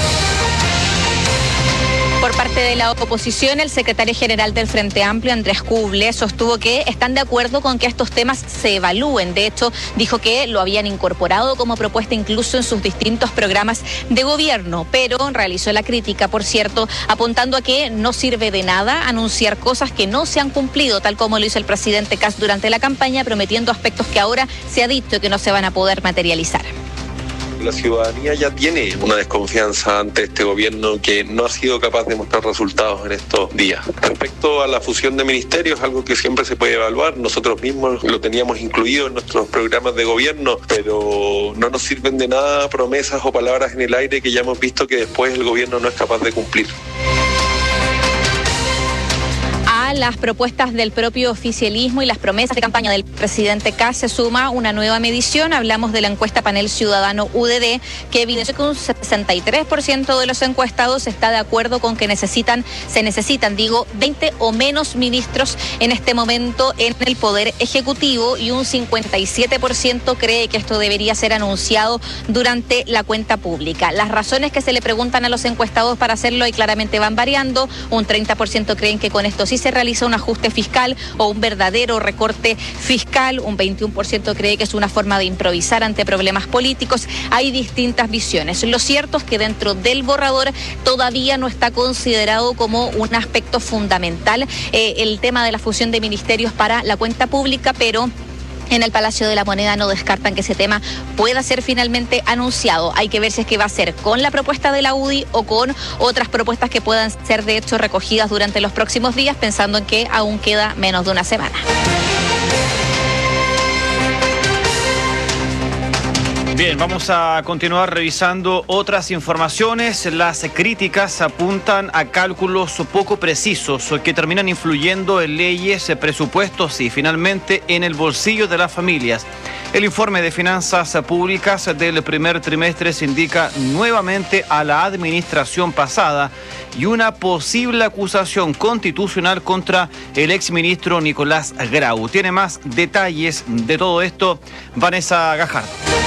Por parte de la oposición, el secretario general del Frente Amplio, Andrés Kuble, sostuvo que están de acuerdo con que estos temas se evalúen. De hecho, dijo que lo habían incorporado como propuesta incluso en sus distintos programas de gobierno, pero realizó la crítica, por cierto, apuntando a que no sirve de nada anunciar cosas que no se han cumplido, tal como lo hizo el presidente Kast durante la campaña, prometiendo aspectos que ahora se ha dicho que no se van a poder materializar. La ciudadanía ya tiene una desconfianza ante este gobierno que no ha sido capaz de mostrar resultados en estos días. Respecto a la fusión de ministerios, algo que siempre se puede evaluar, nosotros mismos lo teníamos incluido en nuestros programas de gobierno, pero no nos sirven de nada promesas o palabras en el aire que ya hemos visto que después el gobierno no es capaz de cumplir. Las propuestas del propio oficialismo y las promesas de campaña del presidente Kast se suma una nueva medición. Hablamos de la encuesta Panel Ciudadano UDD, que evidenció que un 63% de los encuestados está de acuerdo con que se necesitan 20 o menos ministros en este momento en el Poder Ejecutivo, y un 57% cree que esto debería ser anunciado durante la cuenta pública. Las razones que se le preguntan a los encuestados para hacerlo y claramente van variando. Un 30% creen que con esto sí se realiza un ajuste fiscal o un verdadero recorte fiscal, un 21% cree que es una forma de improvisar ante problemas políticos. Hay distintas visiones. Lo cierto es que dentro del borrador todavía no está considerado como un aspecto fundamental el tema de la fusión de ministerios para la cuenta pública, pero en el Palacio de la Moneda no descartan que ese tema pueda ser finalmente anunciado. Hay que ver si es que va a ser con la propuesta de la UDI o con otras propuestas que puedan ser de hecho recogidas durante los próximos días, pensando en que aún queda menos de una semana. Bien, vamos a continuar revisando otras informaciones. Las críticas apuntan a cálculos poco precisos que terminan influyendo en leyes, presupuestos y finalmente en el bolsillo de las familias. El informe de finanzas públicas del primer trimestre se indica nuevamente a la administración pasada y una posible acusación constitucional contra el exministro Nicolás Grau. Tiene más detalles de todo esto Vanessa Gajardo.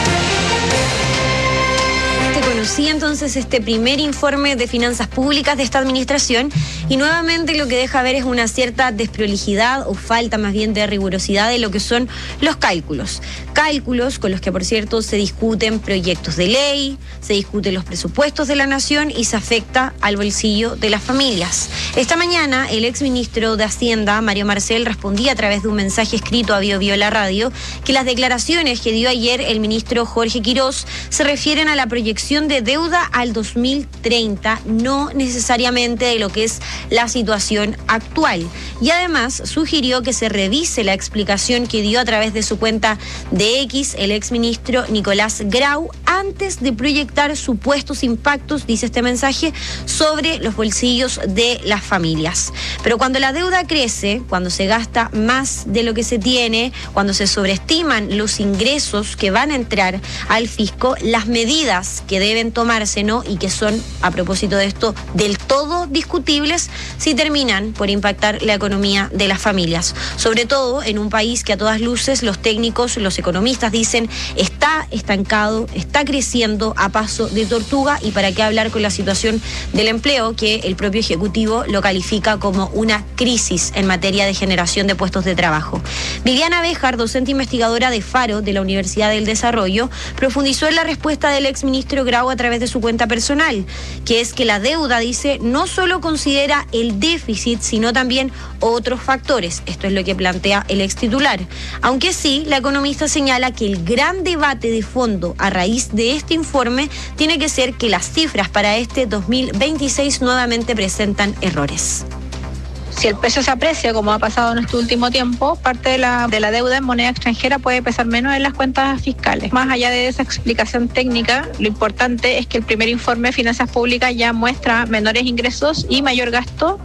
Conocía entonces este primer informe de finanzas públicas de esta administración y nuevamente lo que deja ver es una cierta desprolijidad o falta más bien de rigurosidad de lo que son los cálculos. Cálculos con los que, por cierto, se discuten proyectos de ley, se discuten los presupuestos de la nación y se afecta al bolsillo de las familias. Esta mañana el exministro de Hacienda, Mario Marcel, respondía a través de un mensaje escrito a BioBio La Radio que las declaraciones que dio ayer el ministro Jorge Quirós se refieren a la proyección de deuda al 2030, no necesariamente de lo que es la situación actual. Y además sugirió que se revise la explicación que dio a través de su cuenta de X el exministro Nicolás Grau antes de proyectar supuestos impactos, dice este mensaje, sobre los bolsillos de las familias. Pero cuando la deuda crece, cuando se gasta más de lo que se tiene, cuando se sobreestiman los ingresos que van a entrar al fisco, las medidas que deben tomarse, ¿no? Y que son, a propósito de esto, del todo discutibles, si terminan por impactar la economía de las familias. Sobre todo en un país que a todas luces los técnicos, los economistas dicen está estancado, está creciendo a paso de tortuga, y para qué hablar con la situación del empleo, que el propio Ejecutivo lo califica como una crisis en materia de generación de puestos de trabajo. Viviana Béjar, docente investigadora de Faro de la Universidad del Desarrollo, profundizó en la respuesta del exministro Grau a través de su cuenta personal, que es que la deuda, dice, no solo considera el déficit, sino también otros factores. Esto es lo que plantea el extitular. Aunque sí, la economista señala que el gran debate de fondo a raíz de este informe tiene que ser que las cifras para este 2026 nuevamente presentan errores. Si el peso se aprecia, como ha pasado en este último tiempo, parte de la deuda en moneda extranjera puede pesar menos en las cuentas fiscales. Más allá de esa explicación técnica, lo importante es que el primer informe de finanzas públicas ya muestra menores ingresos y mayor gasto.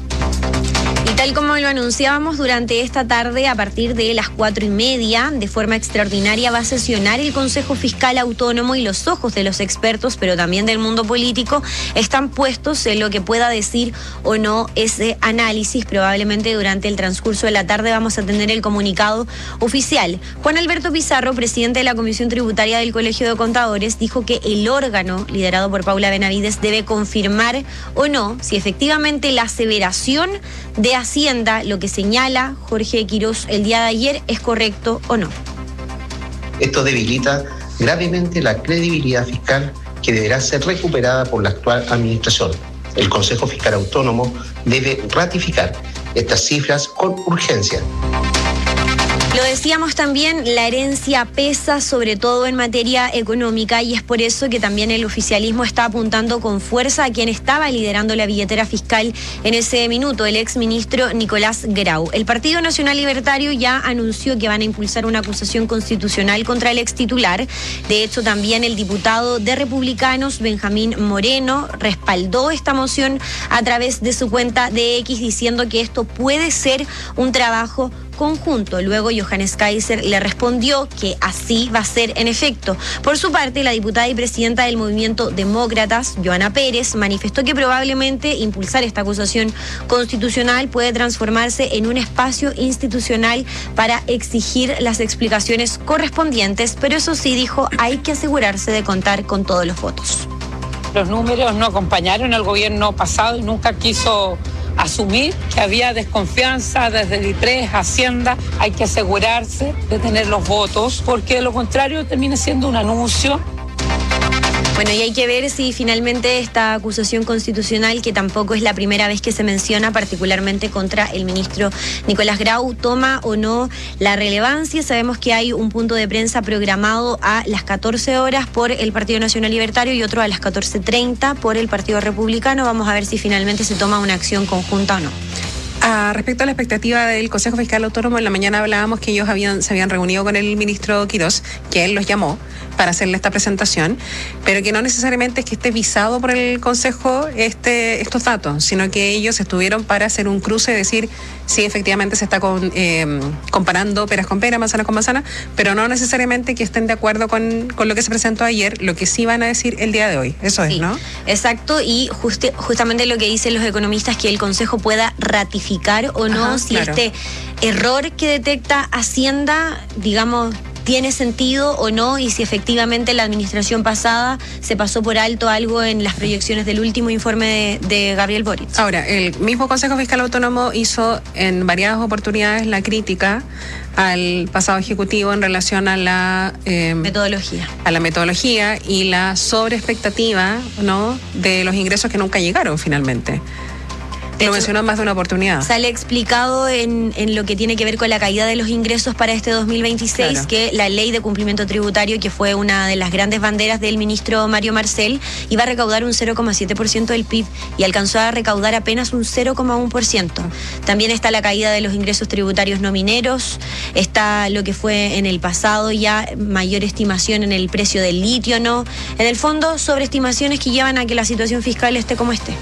Y tal como lo anunciábamos durante esta tarde, a partir de las 4:30, de forma extraordinaria va a sesionar el Consejo Fiscal Autónomo y los ojos de los expertos, pero también del mundo político, están puestos en lo que pueda decir o no ese análisis. Probablemente durante el transcurso de la tarde vamos a tener el comunicado oficial. Juan Alberto Pizarro, presidente de la Comisión Tributaria del Colegio de Contadores, dijo que el órgano liderado por Paula Benavides debe confirmar o no si efectivamente la aseveración de Hacienda, lo que señala Jorge Quirós el día de ayer, es correcto o no. Esto debilita gravemente la credibilidad fiscal que deberá ser recuperada por la actual administración. El Consejo Fiscal Autónomo debe ratificar estas cifras con urgencia. Lo decíamos también, la herencia pesa sobre todo en materia económica, y es por eso que también el oficialismo está apuntando con fuerza a quien estaba liderando la billetera fiscal en ese minuto, el exministro Nicolás Grau. El Partido Nacional Libertario ya anunció que van a impulsar una acusación constitucional contra el extitular. De hecho, también el diputado de Republicanos, Benjamín Moreno, respaldó esta moción a través de su cuenta de X, diciendo que esto puede ser un trabajo conjunto. Luego Johannes Kaiser le respondió que así va a ser en efecto. Por su parte, la diputada y presidenta del Movimiento Demócratas, Joana Pérez, manifestó que probablemente impulsar esta acusación constitucional puede transformarse en un espacio institucional para exigir las explicaciones correspondientes, pero eso sí, dijo, hay que asegurarse de contar con todos los votos. Los números no acompañaron al gobierno pasado y nunca quiso asumir que había desconfianza desde el IPRES, Hacienda. Hay que asegurarse de tener los votos, porque de lo contrario termina siendo un anuncio. Bueno, y hay que ver si finalmente esta acusación constitucional, que tampoco es la primera vez que se menciona, particularmente contra el ministro Nicolás Grau, toma o no la relevancia. Sabemos que hay un punto de prensa programado a las 14 horas por el Partido Nacional Libertario y otro a las 14:30 por el Partido Republicano. Vamos a ver si finalmente se toma una acción conjunta o no. Respecto a la expectativa del Consejo Fiscal Autónomo, en la mañana hablábamos que ellos se habían reunido con el ministro Quirós, que él los llamó para hacerle esta presentación, pero que no necesariamente es que esté visado por el Consejo estos datos, sino que ellos estuvieron para hacer un cruce y decir si efectivamente se está comparando peras con peras, manzanas con manzanas, pero no necesariamente que estén de acuerdo con lo que se presentó ayer, lo que sí van a decir el día de hoy. Eso sí, es, ¿no? Exacto, y justamente lo que dicen los economistas, que el Consejo pueda ratificar o no, si claro, este error que detecta Hacienda, digamos, tiene sentido o no, y si efectivamente la administración pasada se pasó por alto algo en las proyecciones del último informe de Gabriel Boric. Ahora, el mismo Consejo Fiscal Autónomo hizo en variadas oportunidades la crítica al pasado ejecutivo en relación a la metodología. A la metodología y la sobreexpectativa, ¿no?, de los ingresos que nunca llegaron finalmente. Lo mencionó en más de una oportunidad. Sale explicado en lo que tiene que ver con la caída de los ingresos para este 2026, claro, que la ley de cumplimiento tributario, que fue una de las grandes banderas del ministro Mario Marcel, iba a recaudar un 0,7% del PIB y alcanzó a recaudar apenas un 0,1%. También está la caída de los ingresos tributarios no mineros, está lo que fue en el pasado ya mayor estimación en el precio del litio, ¿no? En el fondo, sobreestimaciones que llevan a que la situación fiscal esté como esté.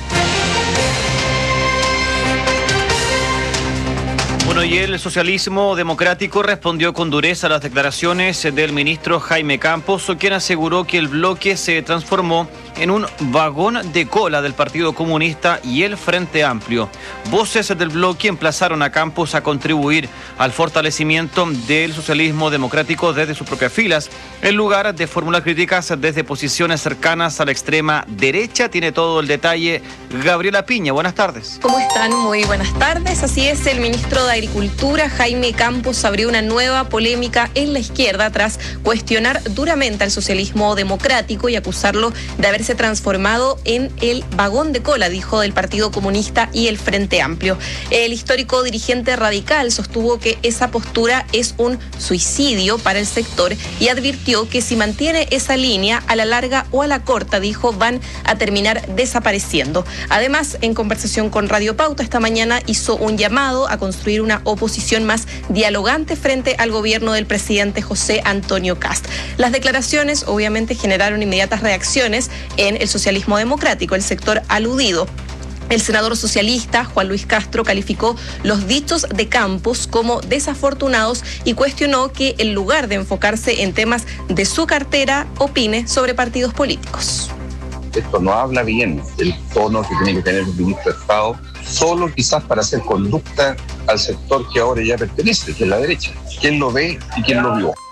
Bueno, y el socialismo democrático respondió con dureza a las declaraciones del ministro Jaime Campos, quien aseguró que el bloque se transformó en un vagón de cola del Partido Comunista y el Frente Amplio. Voces del bloque emplazaron a Campos a contribuir al fortalecimiento del socialismo democrático desde sus propias filas, en lugar de formular críticas desde posiciones cercanas a la extrema derecha. Tiene todo el detalle Gabriela Piña. Buenas tardes. ¿Cómo están? Muy buenas tardes. Así es, el ministro de Agricultura, Jaime Campos, abrió una nueva polémica en la izquierda tras cuestionar duramente al socialismo democrático y acusarlo de haberse transformado en el vagón de cola, dijo, del Partido Comunista y el Frente Amplio. El histórico dirigente radical sostuvo que esa postura es un suicidio para el sector y advirtió que si mantiene esa línea, a la larga o a la corta, dijo, van a terminar desapareciendo. Además, en conversación con Radio Pauta esta mañana, hizo un llamado a construir una oposición más dialogante frente al gobierno del presidente José Antonio Kast. Las declaraciones obviamente generaron inmediatas reacciones en el socialismo democrático, el sector aludido. El senador socialista Juan Luis Castro calificó los dichos de Campos como desafortunados y cuestionó que en lugar de enfocarse en temas de su cartera, opine sobre partidos políticos. Esto no habla bien del tono que tiene que tener un ministro de Estado, solo quizás para hacer conducta al sector que ahora ya pertenece, que es la derecha. ¿Quién lo ve y quién lo vio?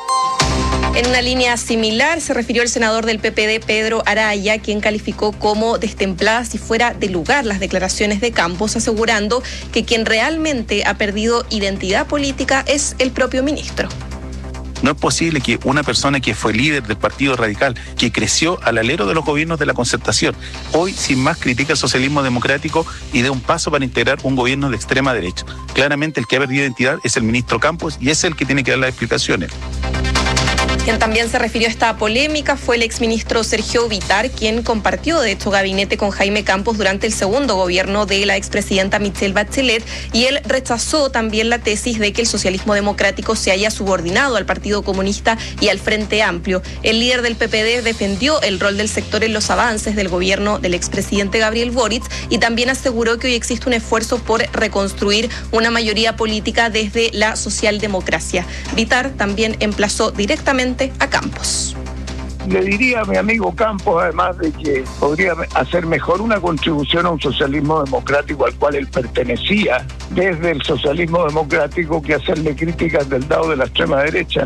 En una línea similar se refirió el senador del PPD, Pedro Araya, quien calificó como destempladas y fuera de lugar las declaraciones de Campos, asegurando que quien realmente ha perdido identidad política es el propio ministro. No es posible que una persona que fue líder del Partido Radical, que creció al alero de los gobiernos de la Concertación, hoy sin más critica el socialismo democrático y dé un paso para integrar un gobierno de extrema derecha. Claramente el que ha perdido identidad es el ministro Campos y es el que tiene que dar las explicaciones. Quien también se refirió a esta polémica fue el exministro Sergio Vitar, quien compartió de hecho gabinete con Jaime Campos durante el segundo gobierno de la expresidenta Michelle Bachelet, y él rechazó también la tesis de que el socialismo democrático se haya subordinado al Partido Comunista y al Frente Amplio. El líder del PPD defendió el rol del sector en los avances del gobierno del expresidente Gabriel Boric y también aseguró que hoy existe un esfuerzo por reconstruir una mayoría política desde la socialdemocracia. Vitar también emplazó directamente a Campos. Le diría a mi amigo Campos, además, de que podría hacer mejor una contribución a un socialismo democrático al cual él pertenecía desde el socialismo democrático, que hacerle críticas del lado de la extrema derecha.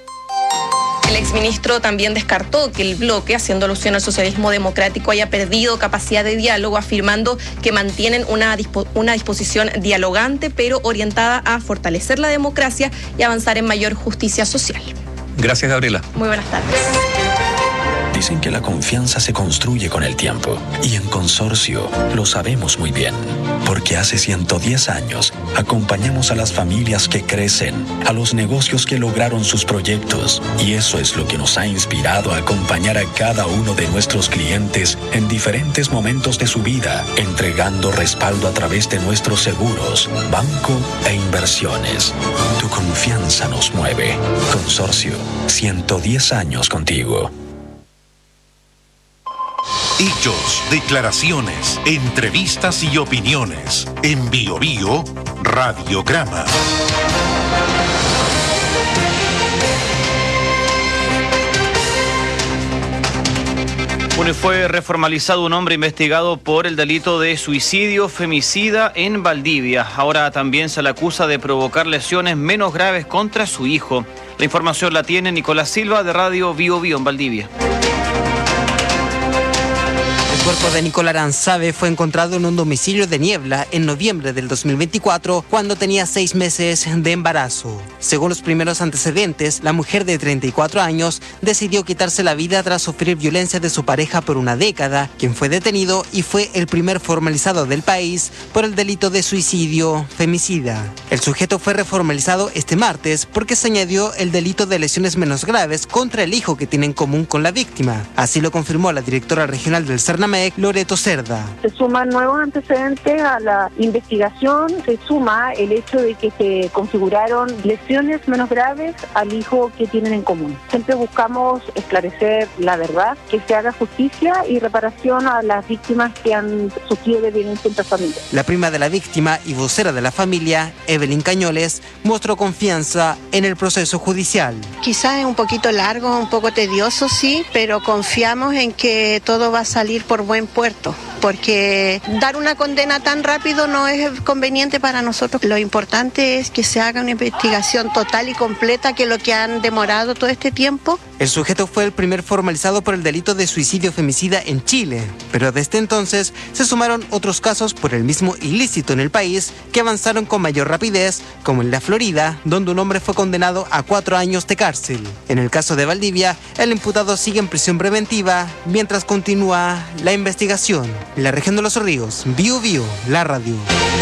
El exministro también descartó que el bloque, haciendo alusión al socialismo democrático, haya perdido capacidad de diálogo, afirmando que mantienen una disposición dialogante, pero orientada a fortalecer la democracia y avanzar en mayor justicia social. Gracias, Gabriela. Muy buenas tardes. Dicen que la confianza se construye con el tiempo y en Consorcio lo sabemos muy bien, porque hace 110 años acompañamos a las familias que crecen, a los negocios que lograron sus proyectos, y eso es lo que nos ha inspirado a acompañar a cada uno de nuestros clientes en diferentes momentos de su vida, entregando respaldo a través de nuestros seguros, banco e inversiones. Tu confianza nos mueve. Consorcio, 110 años contigo. Hechos, declaraciones, entrevistas y opiniones. En Bio Bio, Radiograma. Bueno, fue reformalizado un hombre investigado por el delito de suicidio femicida en Valdivia. Ahora también se le acusa de provocar lesiones menos graves contra su hijo. La información la tiene Nicolás Silva de Radio Bio Bio en Valdivia. El cuerpo de Nicolás Aranzabe fue encontrado en un domicilio de Niebla en noviembre del 2024, cuando tenía 6 meses de embarazo. Según los primeros antecedentes, la mujer de 34 años decidió quitarse la vida tras sufrir violencia de su pareja por una década, quien fue detenido y fue el primer formalizado del país por el delito de suicidio femicida. El sujeto fue reformalizado este martes porque se añadió el delito de lesiones menos graves contra el hijo que tiene en común con la víctima. Así lo confirmó la directora regional del Cernamec, Loreto Cerda. Se suman nuevos antecedentes a la investigación, se suma el hecho de que se configuraron lesiones menos graves al hijo que tienen en común. Siempre buscamos esclarecer la verdad, que se haga justicia y reparación a las víctimas que han sufrido de violencia intrafamiliar. La prima de la víctima y vocera de la familia, Evelyn Cañoles, mostró confianza en el proceso judicial. Quizás es un poquito largo, un poco tedioso, sí, pero confiamos en que todo va a salir por buen puerto, porque dar una condena tan rápido no es conveniente para nosotros. Lo importante es que se haga una investigación total y completa, que es lo que han demorado todo este tiempo. El sujeto fue el primer formalizado por el delito de suicidio femicida en Chile, pero desde entonces se sumaron otros casos por el mismo ilícito en el país que avanzaron con mayor rapidez, como en la Florida, donde un hombre fue condenado a 4 años de cárcel. En el caso de Valdivia, el imputado sigue en prisión preventiva mientras continúa la investigación. En la región de Los Ríos, Bio Bio, la radio.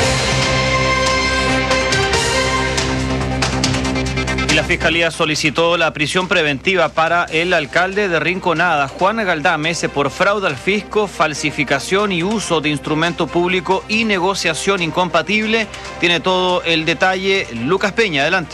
Y la Fiscalía solicitó la prisión preventiva para el alcalde de Rinconada, Juan Galdames, por fraude al fisco, falsificación y uso de instrumento público y negociación incompatible. Tiene todo el detalle Lucas Peña, adelante.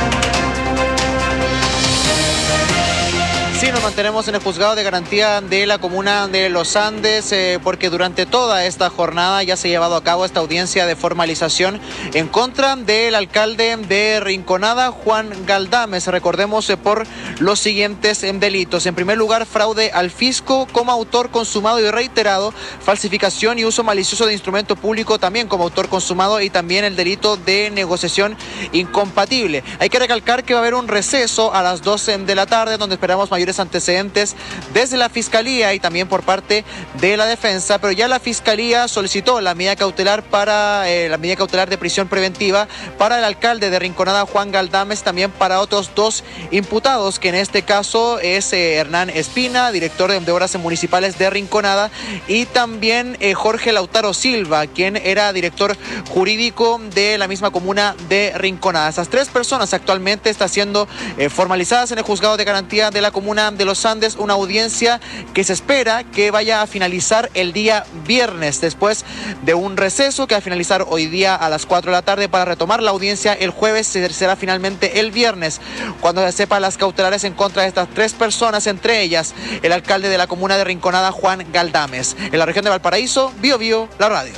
Sí, nos mantenemos en el juzgado de garantía de la comuna de Los Andes porque durante toda esta jornada ya se ha llevado a cabo esta audiencia de formalización en contra del alcalde de Rinconada, Juan Galdames. Recordemos por los siguientes delitos. En primer lugar, fraude al fisco como autor consumado y reiterado, falsificación y uso malicioso de instrumento público también como autor consumado, y también el delito de negociación incompatible. Hay que recalcar que va a haber un receso a las 12 de la tarde donde esperamos mayores antecedentes desde la Fiscalía y también por parte de la defensa, pero ya la Fiscalía solicitó la medida cautelar de prisión preventiva para el alcalde de Rinconada, Juan Galdames, también para otros 2 imputados, que en este caso es Hernán Espina, director de Obras Municipales de Rinconada, y también Jorge Lautaro Silva, quien era director jurídico de la misma comuna de Rinconada. Esas 3 personas actualmente están siendo formalizadas en el juzgado de garantía de la comuna de Los Andes, una audiencia que se espera que vaya a finalizar el día viernes, después de un receso que va a finalizar hoy día a las 4 de la tarde para retomar la audiencia el jueves. Será finalmente el viernes cuando se sepa las cautelares en contra de estas 3 personas, entre ellas el alcalde de la comuna de Rinconada, Juan Galdames. En la región de Valparaíso, Bio Bio, la radio.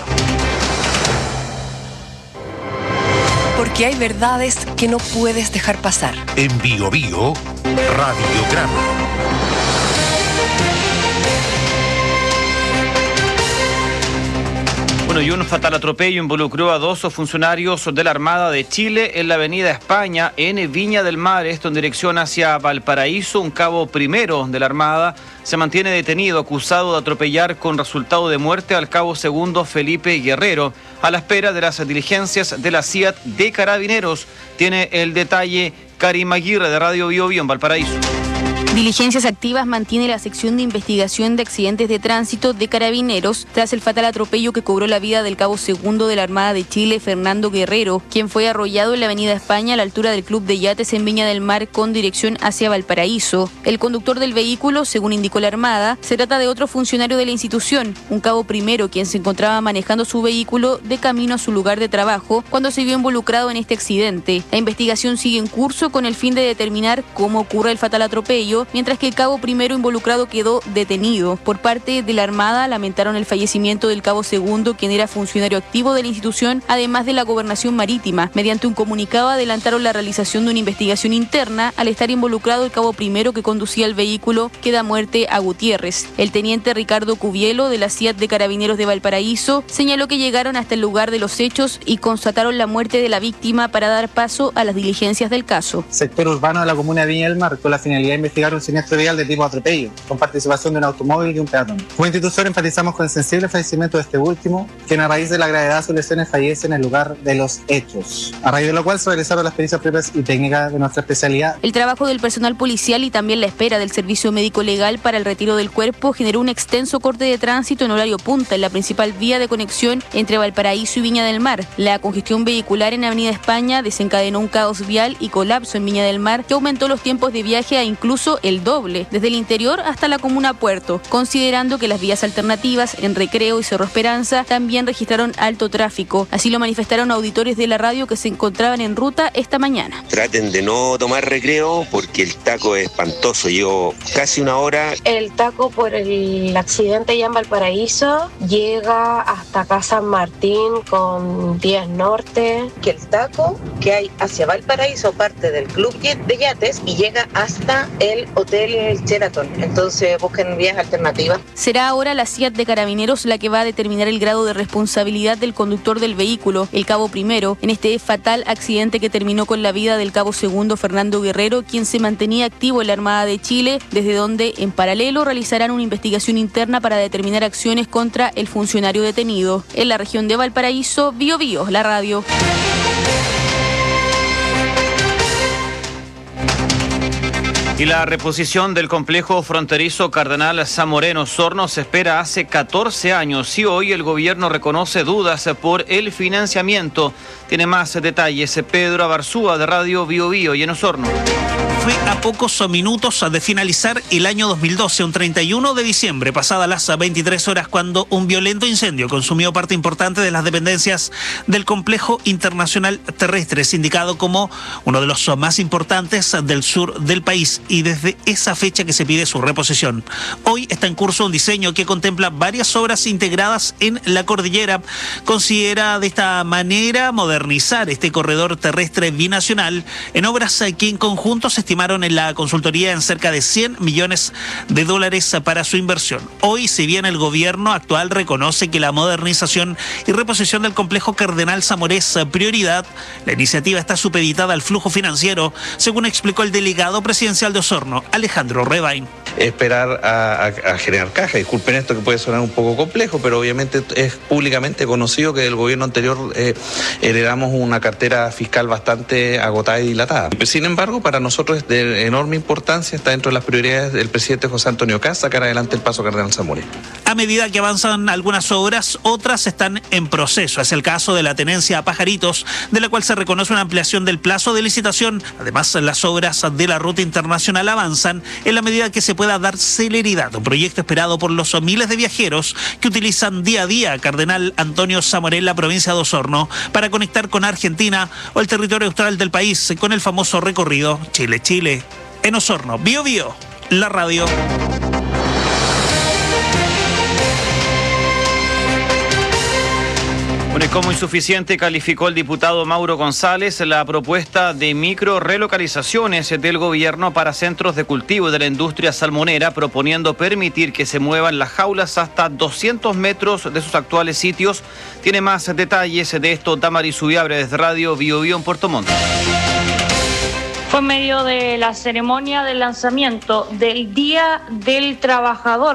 Porque hay verdades que no puedes dejar pasar. En Bio Bio, Radiograma. Bueno, y un fatal atropello involucró a 2 funcionarios de la Armada de Chile en la avenida España, en Viña del Mar, esto en dirección hacia Valparaíso. Un cabo primero de la Armada se mantiene detenido, acusado de atropellar con resultado de muerte al cabo segundo Felipe Guerrero, a la espera de las diligencias de la CIAT de Carabineros. Tiene el detalle Karim Aguirre de Radio Bio Bio en Valparaíso. Diligencias activas mantiene la sección de investigación de accidentes de tránsito de Carabineros tras el fatal atropello que cobró la vida del cabo segundo de la Armada de Chile, Fernando Guerrero, quien fue arrollado en la Avenida España a la altura del Club de Yates en Viña del Mar con dirección hacia Valparaíso. El conductor del vehículo, según indicó la Armada, se trata de otro funcionario de la institución, un cabo primero, quien se encontraba manejando su vehículo de camino a su lugar de trabajo cuando se vio involucrado en este accidente. La investigación sigue en curso con el fin de determinar cómo ocurre el fatal atropello, mientras que el cabo primero involucrado quedó detenido. Por parte de la Armada lamentaron el fallecimiento del cabo segundo, quien era funcionario activo de la institución, además de la Gobernación Marítima. Mediante un comunicado adelantaron la realización de una investigación interna al estar involucrado el cabo primero que conducía el vehículo que da muerte a Gutiérrez. El teniente Ricardo Cubielo de la CIAT de Carabineros de Valparaíso señaló que llegaron hasta el lugar de los hechos y constataron la muerte de la víctima para dar paso a las diligencias del caso. Sector urbano de la comuna de Viña del Mar, con la finalidad de investigar un siniestro vial de tipo atropello, con participación de un automóvil y un peatón. Como institución enfatizamos con el sensible fallecimiento de este último, quien a raíz de la gravedad de sus lesiones fallece en el lugar de los hechos, a raíz de lo cual se realizaron las pericias propias y técnicas de nuestra especialidad. El trabajo del personal policial y también la espera del servicio médico legal para el retiro del cuerpo generó un extenso corte de tránsito en horario punta en la principal vía de conexión entre Valparaíso y Viña del Mar. La congestión vehicular en Avenida España desencadenó un caos vial y colapso en Viña del Mar que aumentó los tiempos de viaje a incluso el doble, desde el interior hasta la comuna Puerto, considerando que las vías alternativas en Recreo y Cerro Esperanza también registraron alto tráfico. Así lo manifestaron auditores de la radio que se encontraban en ruta esta mañana. Traten de no tomar Recreo porque el taco es espantoso. Llevo casi una hora. El taco por el accidente allá en Valparaíso llega hasta acá San Martín con 10 Norte. Que el taco que hay hacia Valparaíso parte del Club de Yates y llega hasta el Hotel Sheraton. Entonces busquen vías alternativas. Será ahora la CIAT de Carabineros la que va a determinar el grado de responsabilidad del conductor del vehículo, el cabo primero, en este fatal accidente que terminó con la vida del cabo segundo Fernando Guerrero, quien se mantenía activo en la Armada de Chile, desde donde en paralelo realizarán una investigación interna para determinar acciones contra el funcionario detenido. En la región de Valparaíso, Bio Bio, la radio. Y la reposición del complejo fronterizo Cardenal Zamorano Osorno se espera hace 14 años y hoy el gobierno reconoce dudas por el financiamiento. Tiene más detalles Pedro Abarzúa de Radio Bio Bio y en Osorno. Fue a pocos minutos de finalizar el año 2012, un 31 de diciembre, pasadas las 23 horas, cuando un violento incendio consumió parte importante de las dependencias del complejo internacional terrestre, indicado como uno de los más importantes del sur del país, y desde esa fecha que se pide su reposición. Hoy está en curso un diseño que contempla varias obras integradas en la cordillera. Considera de esta manera modernizar este corredor terrestre binacional en obras que en conjunto se estimaron en la consultoría en cerca de $100 millones para su inversión. Hoy, si bien el gobierno actual reconoce que la modernización y reposición del complejo Cardenal Zamorano es prioridad, la iniciativa está supeditada al flujo financiero, según explicó el delegado presidencial de Osorno, Alejandro Rebain. Esperar a generar caja. Disculpen esto que puede sonar un poco complejo, pero obviamente es públicamente conocido que del gobierno anterior heredamos una cartera fiscal bastante agotada y dilatada. Sin embargo, para nosotros es de enorme importancia, está dentro de las prioridades del presidente José Antonio Kast sacar adelante el paso Cardenal Zamorano. A medida que avanzan algunas obras, otras están en proceso. Es el caso de la tenencia a Pajaritos, de la cual se reconoce una ampliación del plazo de licitación. Además, las obras de la ruta internacional avanzan en la medida que se pueda dar celeridad. Un proyecto esperado por los miles de viajeros que utilizan día a día Cardenal Antonio Zamorano en la provincia de Osorno para conectar con Argentina o el territorio austral del país con el famoso recorrido Chile-Chile. En Osorno, Bio Bio, la radio. Como insuficiente calificó el diputado Mauro González la propuesta de micro relocalizaciones del gobierno para centros de cultivo de la industria salmonera, proponiendo permitir que se muevan las jaulas hasta 200 metros de sus actuales sitios. Tiene más detalles de esto Damaris Subiabre desde Radio Bio Bio en Puerto Montt. Fue en medio de la ceremonia de lanzamiento del Día del Trabajador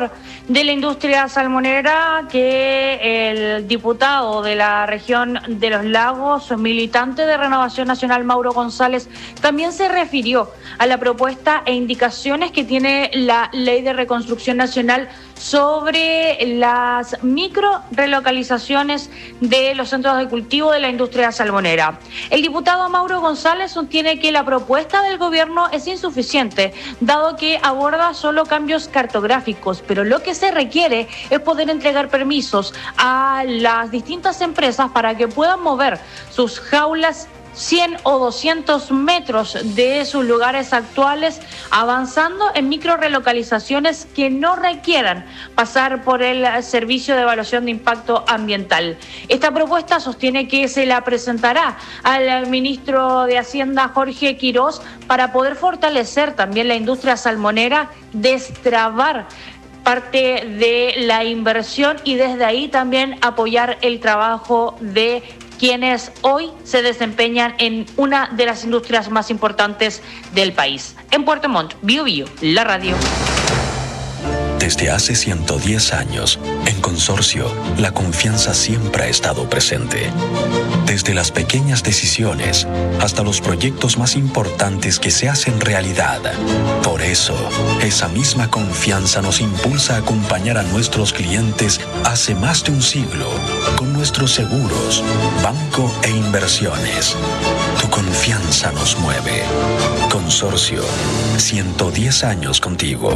de la industria salmonera que el diputado de la región de Los Lagos, militante de Renovación Nacional, Mauro González, también se refirió a la propuesta e indicaciones que tiene la Ley de Reconstrucción Nacional sobre las micro relocalizaciones de los centros de cultivo de la industria salmonera. El diputado Mauro González sostiene que la propuesta del gobierno es insuficiente, dado que aborda solo cambios cartográficos, pero lo que se requiere es poder entregar permisos a las distintas empresas para que puedan mover sus jaulas 100 o 200 metros de sus lugares actuales, avanzando en micro relocalizaciones que no requieran pasar por el servicio de evaluación de impacto ambiental. Esta propuesta sostiene que se la presentará al ministro de Hacienda, Jorge Quirós, para poder fortalecer también la industria salmonera, destrabar parte de la inversión y desde ahí también apoyar el trabajo de quienes hoy se desempeñan en una de las industrias más importantes del país. En Puerto Montt, Bio Bio, la radio. Desde hace 110 años, en Consorcio, la confianza siempre ha estado presente. Desde las pequeñas decisiones hasta los proyectos más importantes que se hacen realidad. Por eso, esa misma confianza nos impulsa a acompañar a nuestros clientes hace más de un siglo con nuestros seguros, banco e inversiones. Tu confianza nos mueve. Consorcio, 110 años contigo.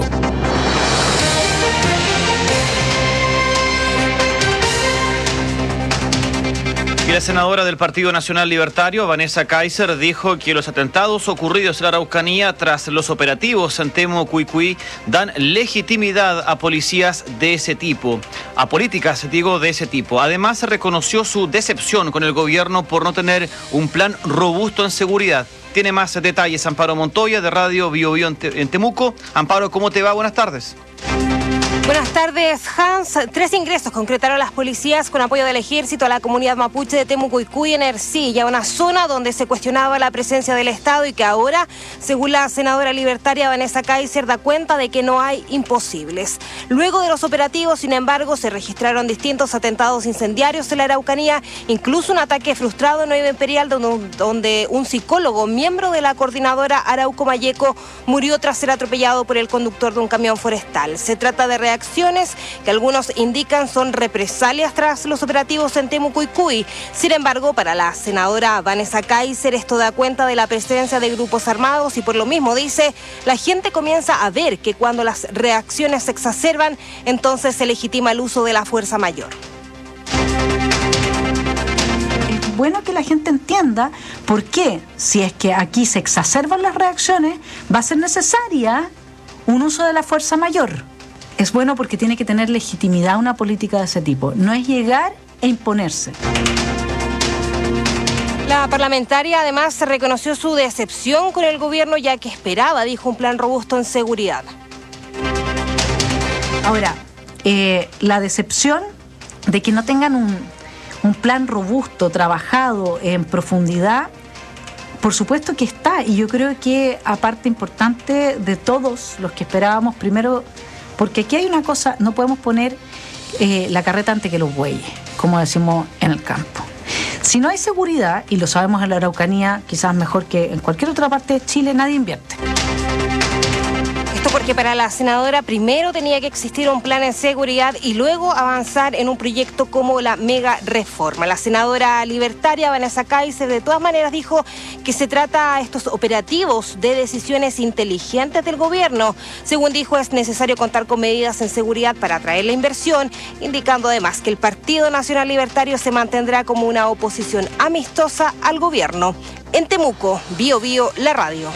Y la senadora del Partido Nacional Libertario, Vanessa Kaiser, dijo que los atentados ocurridos en la Araucanía tras los operativos en Temucuicui dan legitimidad a policías de ese tipo, a políticas, de ese tipo. Además, reconoció su decepción con el gobierno por no tener un plan robusto en seguridad. Tiene más detalles Amparo Montoya, de Radio Bio Bio en Temuco. Amparo, ¿cómo te va? Buenas tardes. Buenas tardes, Hans. 3 ingresos concretaron las policías con apoyo del ejército a la comunidad mapuche de Temucuicui en Ercilla, una zona donde se cuestionaba la presencia del Estado y que ahora, según la senadora libertaria Vanessa Kaiser, da cuenta de que no hay imposibles. Luego de los operativos, sin embargo, se registraron distintos atentados incendiarios en la Araucanía, incluso un ataque frustrado en Nueva Imperial donde un psicólogo, miembro de la coordinadora Arauco Mayeco, murió tras ser atropellado por el conductor de un camión forestal. Se trata de reacciones que algunos indican son represalias tras los operativos en Temucuicui. Sin embargo, para la senadora Vanessa Kaiser, esto da cuenta de la presencia de grupos armados y por lo mismo, dice, la gente comienza a ver que cuando las reacciones se exacerban, entonces se legitima el uso de la fuerza mayor. Es bueno que la gente entienda por qué, si es que aquí se exacerban las reacciones, va a ser necesaria un uso de la fuerza mayor. Es bueno porque tiene que tener legitimidad una política de ese tipo. No es llegar e imponerse. La parlamentaria además reconoció su decepción con el gobierno ya que esperaba, dijo, un plan robusto en seguridad. Ahora, la decepción de que no tengan un plan robusto, trabajado en profundidad, por supuesto que está. Y yo creo que aparte importante de todos los que esperábamos, primero, porque aquí hay una cosa, no podemos poner la carreta antes que los bueyes, como decimos en el campo. Si no hay seguridad, y lo sabemos en la Araucanía, quizás mejor que en cualquier otra parte de Chile, nadie invierte. Esto porque para la senadora primero tenía que existir un plan en seguridad y luego avanzar en un proyecto como la mega reforma. La senadora libertaria Vanessa Kaiser de todas maneras dijo que se trata de estos operativos de decisiones inteligentes del gobierno. Según dijo, es necesario contar con medidas en seguridad para atraer la inversión, indicando además que el Partido Nacional Libertario se mantendrá como una oposición amistosa al gobierno. En Temuco, Bio Bio, la radio.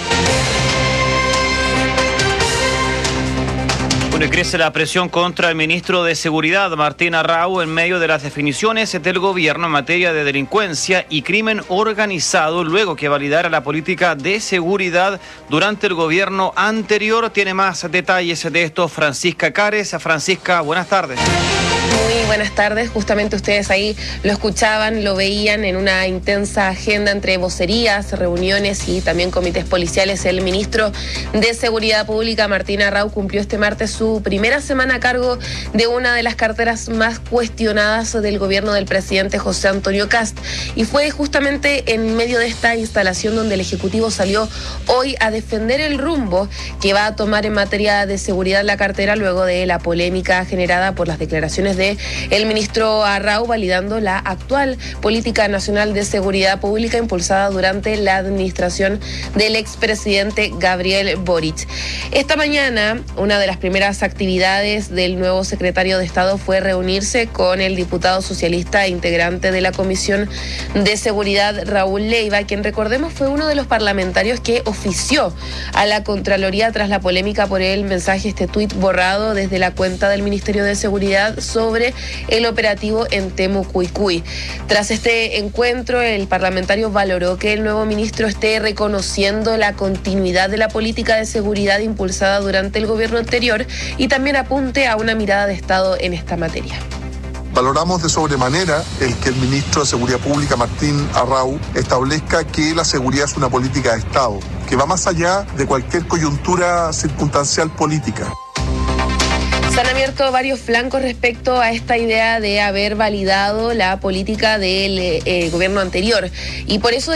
Bueno, y crece la presión contra el ministro de Seguridad, Martín Arrau, en medio de las definiciones del gobierno en materia de delincuencia y crimen organizado, luego que validara la política de seguridad durante el gobierno anterior. Tiene más detalles de esto Francisca Cares. Francisca, buenas tardes. Muy buenas tardes. Justamente ustedes ahí lo escuchaban, lo veían en una intensa agenda entre vocerías, reuniones y también comités policiales. El ministro de Seguridad Pública, Martín Arrau, cumplió este martes su su primera semana a cargo de una de las carteras más cuestionadas del gobierno del presidente José Antonio Kast. Y fue justamente en medio de esta instalación donde el Ejecutivo salió hoy a defender el rumbo que va a tomar en materia de seguridad la cartera luego de la polémica generada por las declaraciones de el ministro Arrau validando la actual política nacional de seguridad pública impulsada durante la administración del expresidente Gabriel Boric. Esta mañana, una de las primeras actividades del nuevo secretario de Estado fue reunirse con el diputado socialista e integrante de la Comisión de Seguridad, Raúl Leiva, quien, recordemos, fue uno de los parlamentarios que ofició a la Contraloría tras la polémica por el mensaje, este tuit borrado desde la cuenta del Ministerio de Seguridad sobre el operativo en Temucuicui. Tras este encuentro, el parlamentario valoró que el nuevo ministro esté reconociendo la continuidad de la política de seguridad impulsada durante el gobierno anterior y también apunte a una mirada de Estado en esta materia. Valoramos de sobremanera el que el ministro de Seguridad Pública, Martín Arrau, establezca que la seguridad es una política de Estado, que va más allá de cualquier coyuntura circunstancial política. Se han abierto varios flancos respecto a esta idea de haber validado la política del gobierno anterior y por eso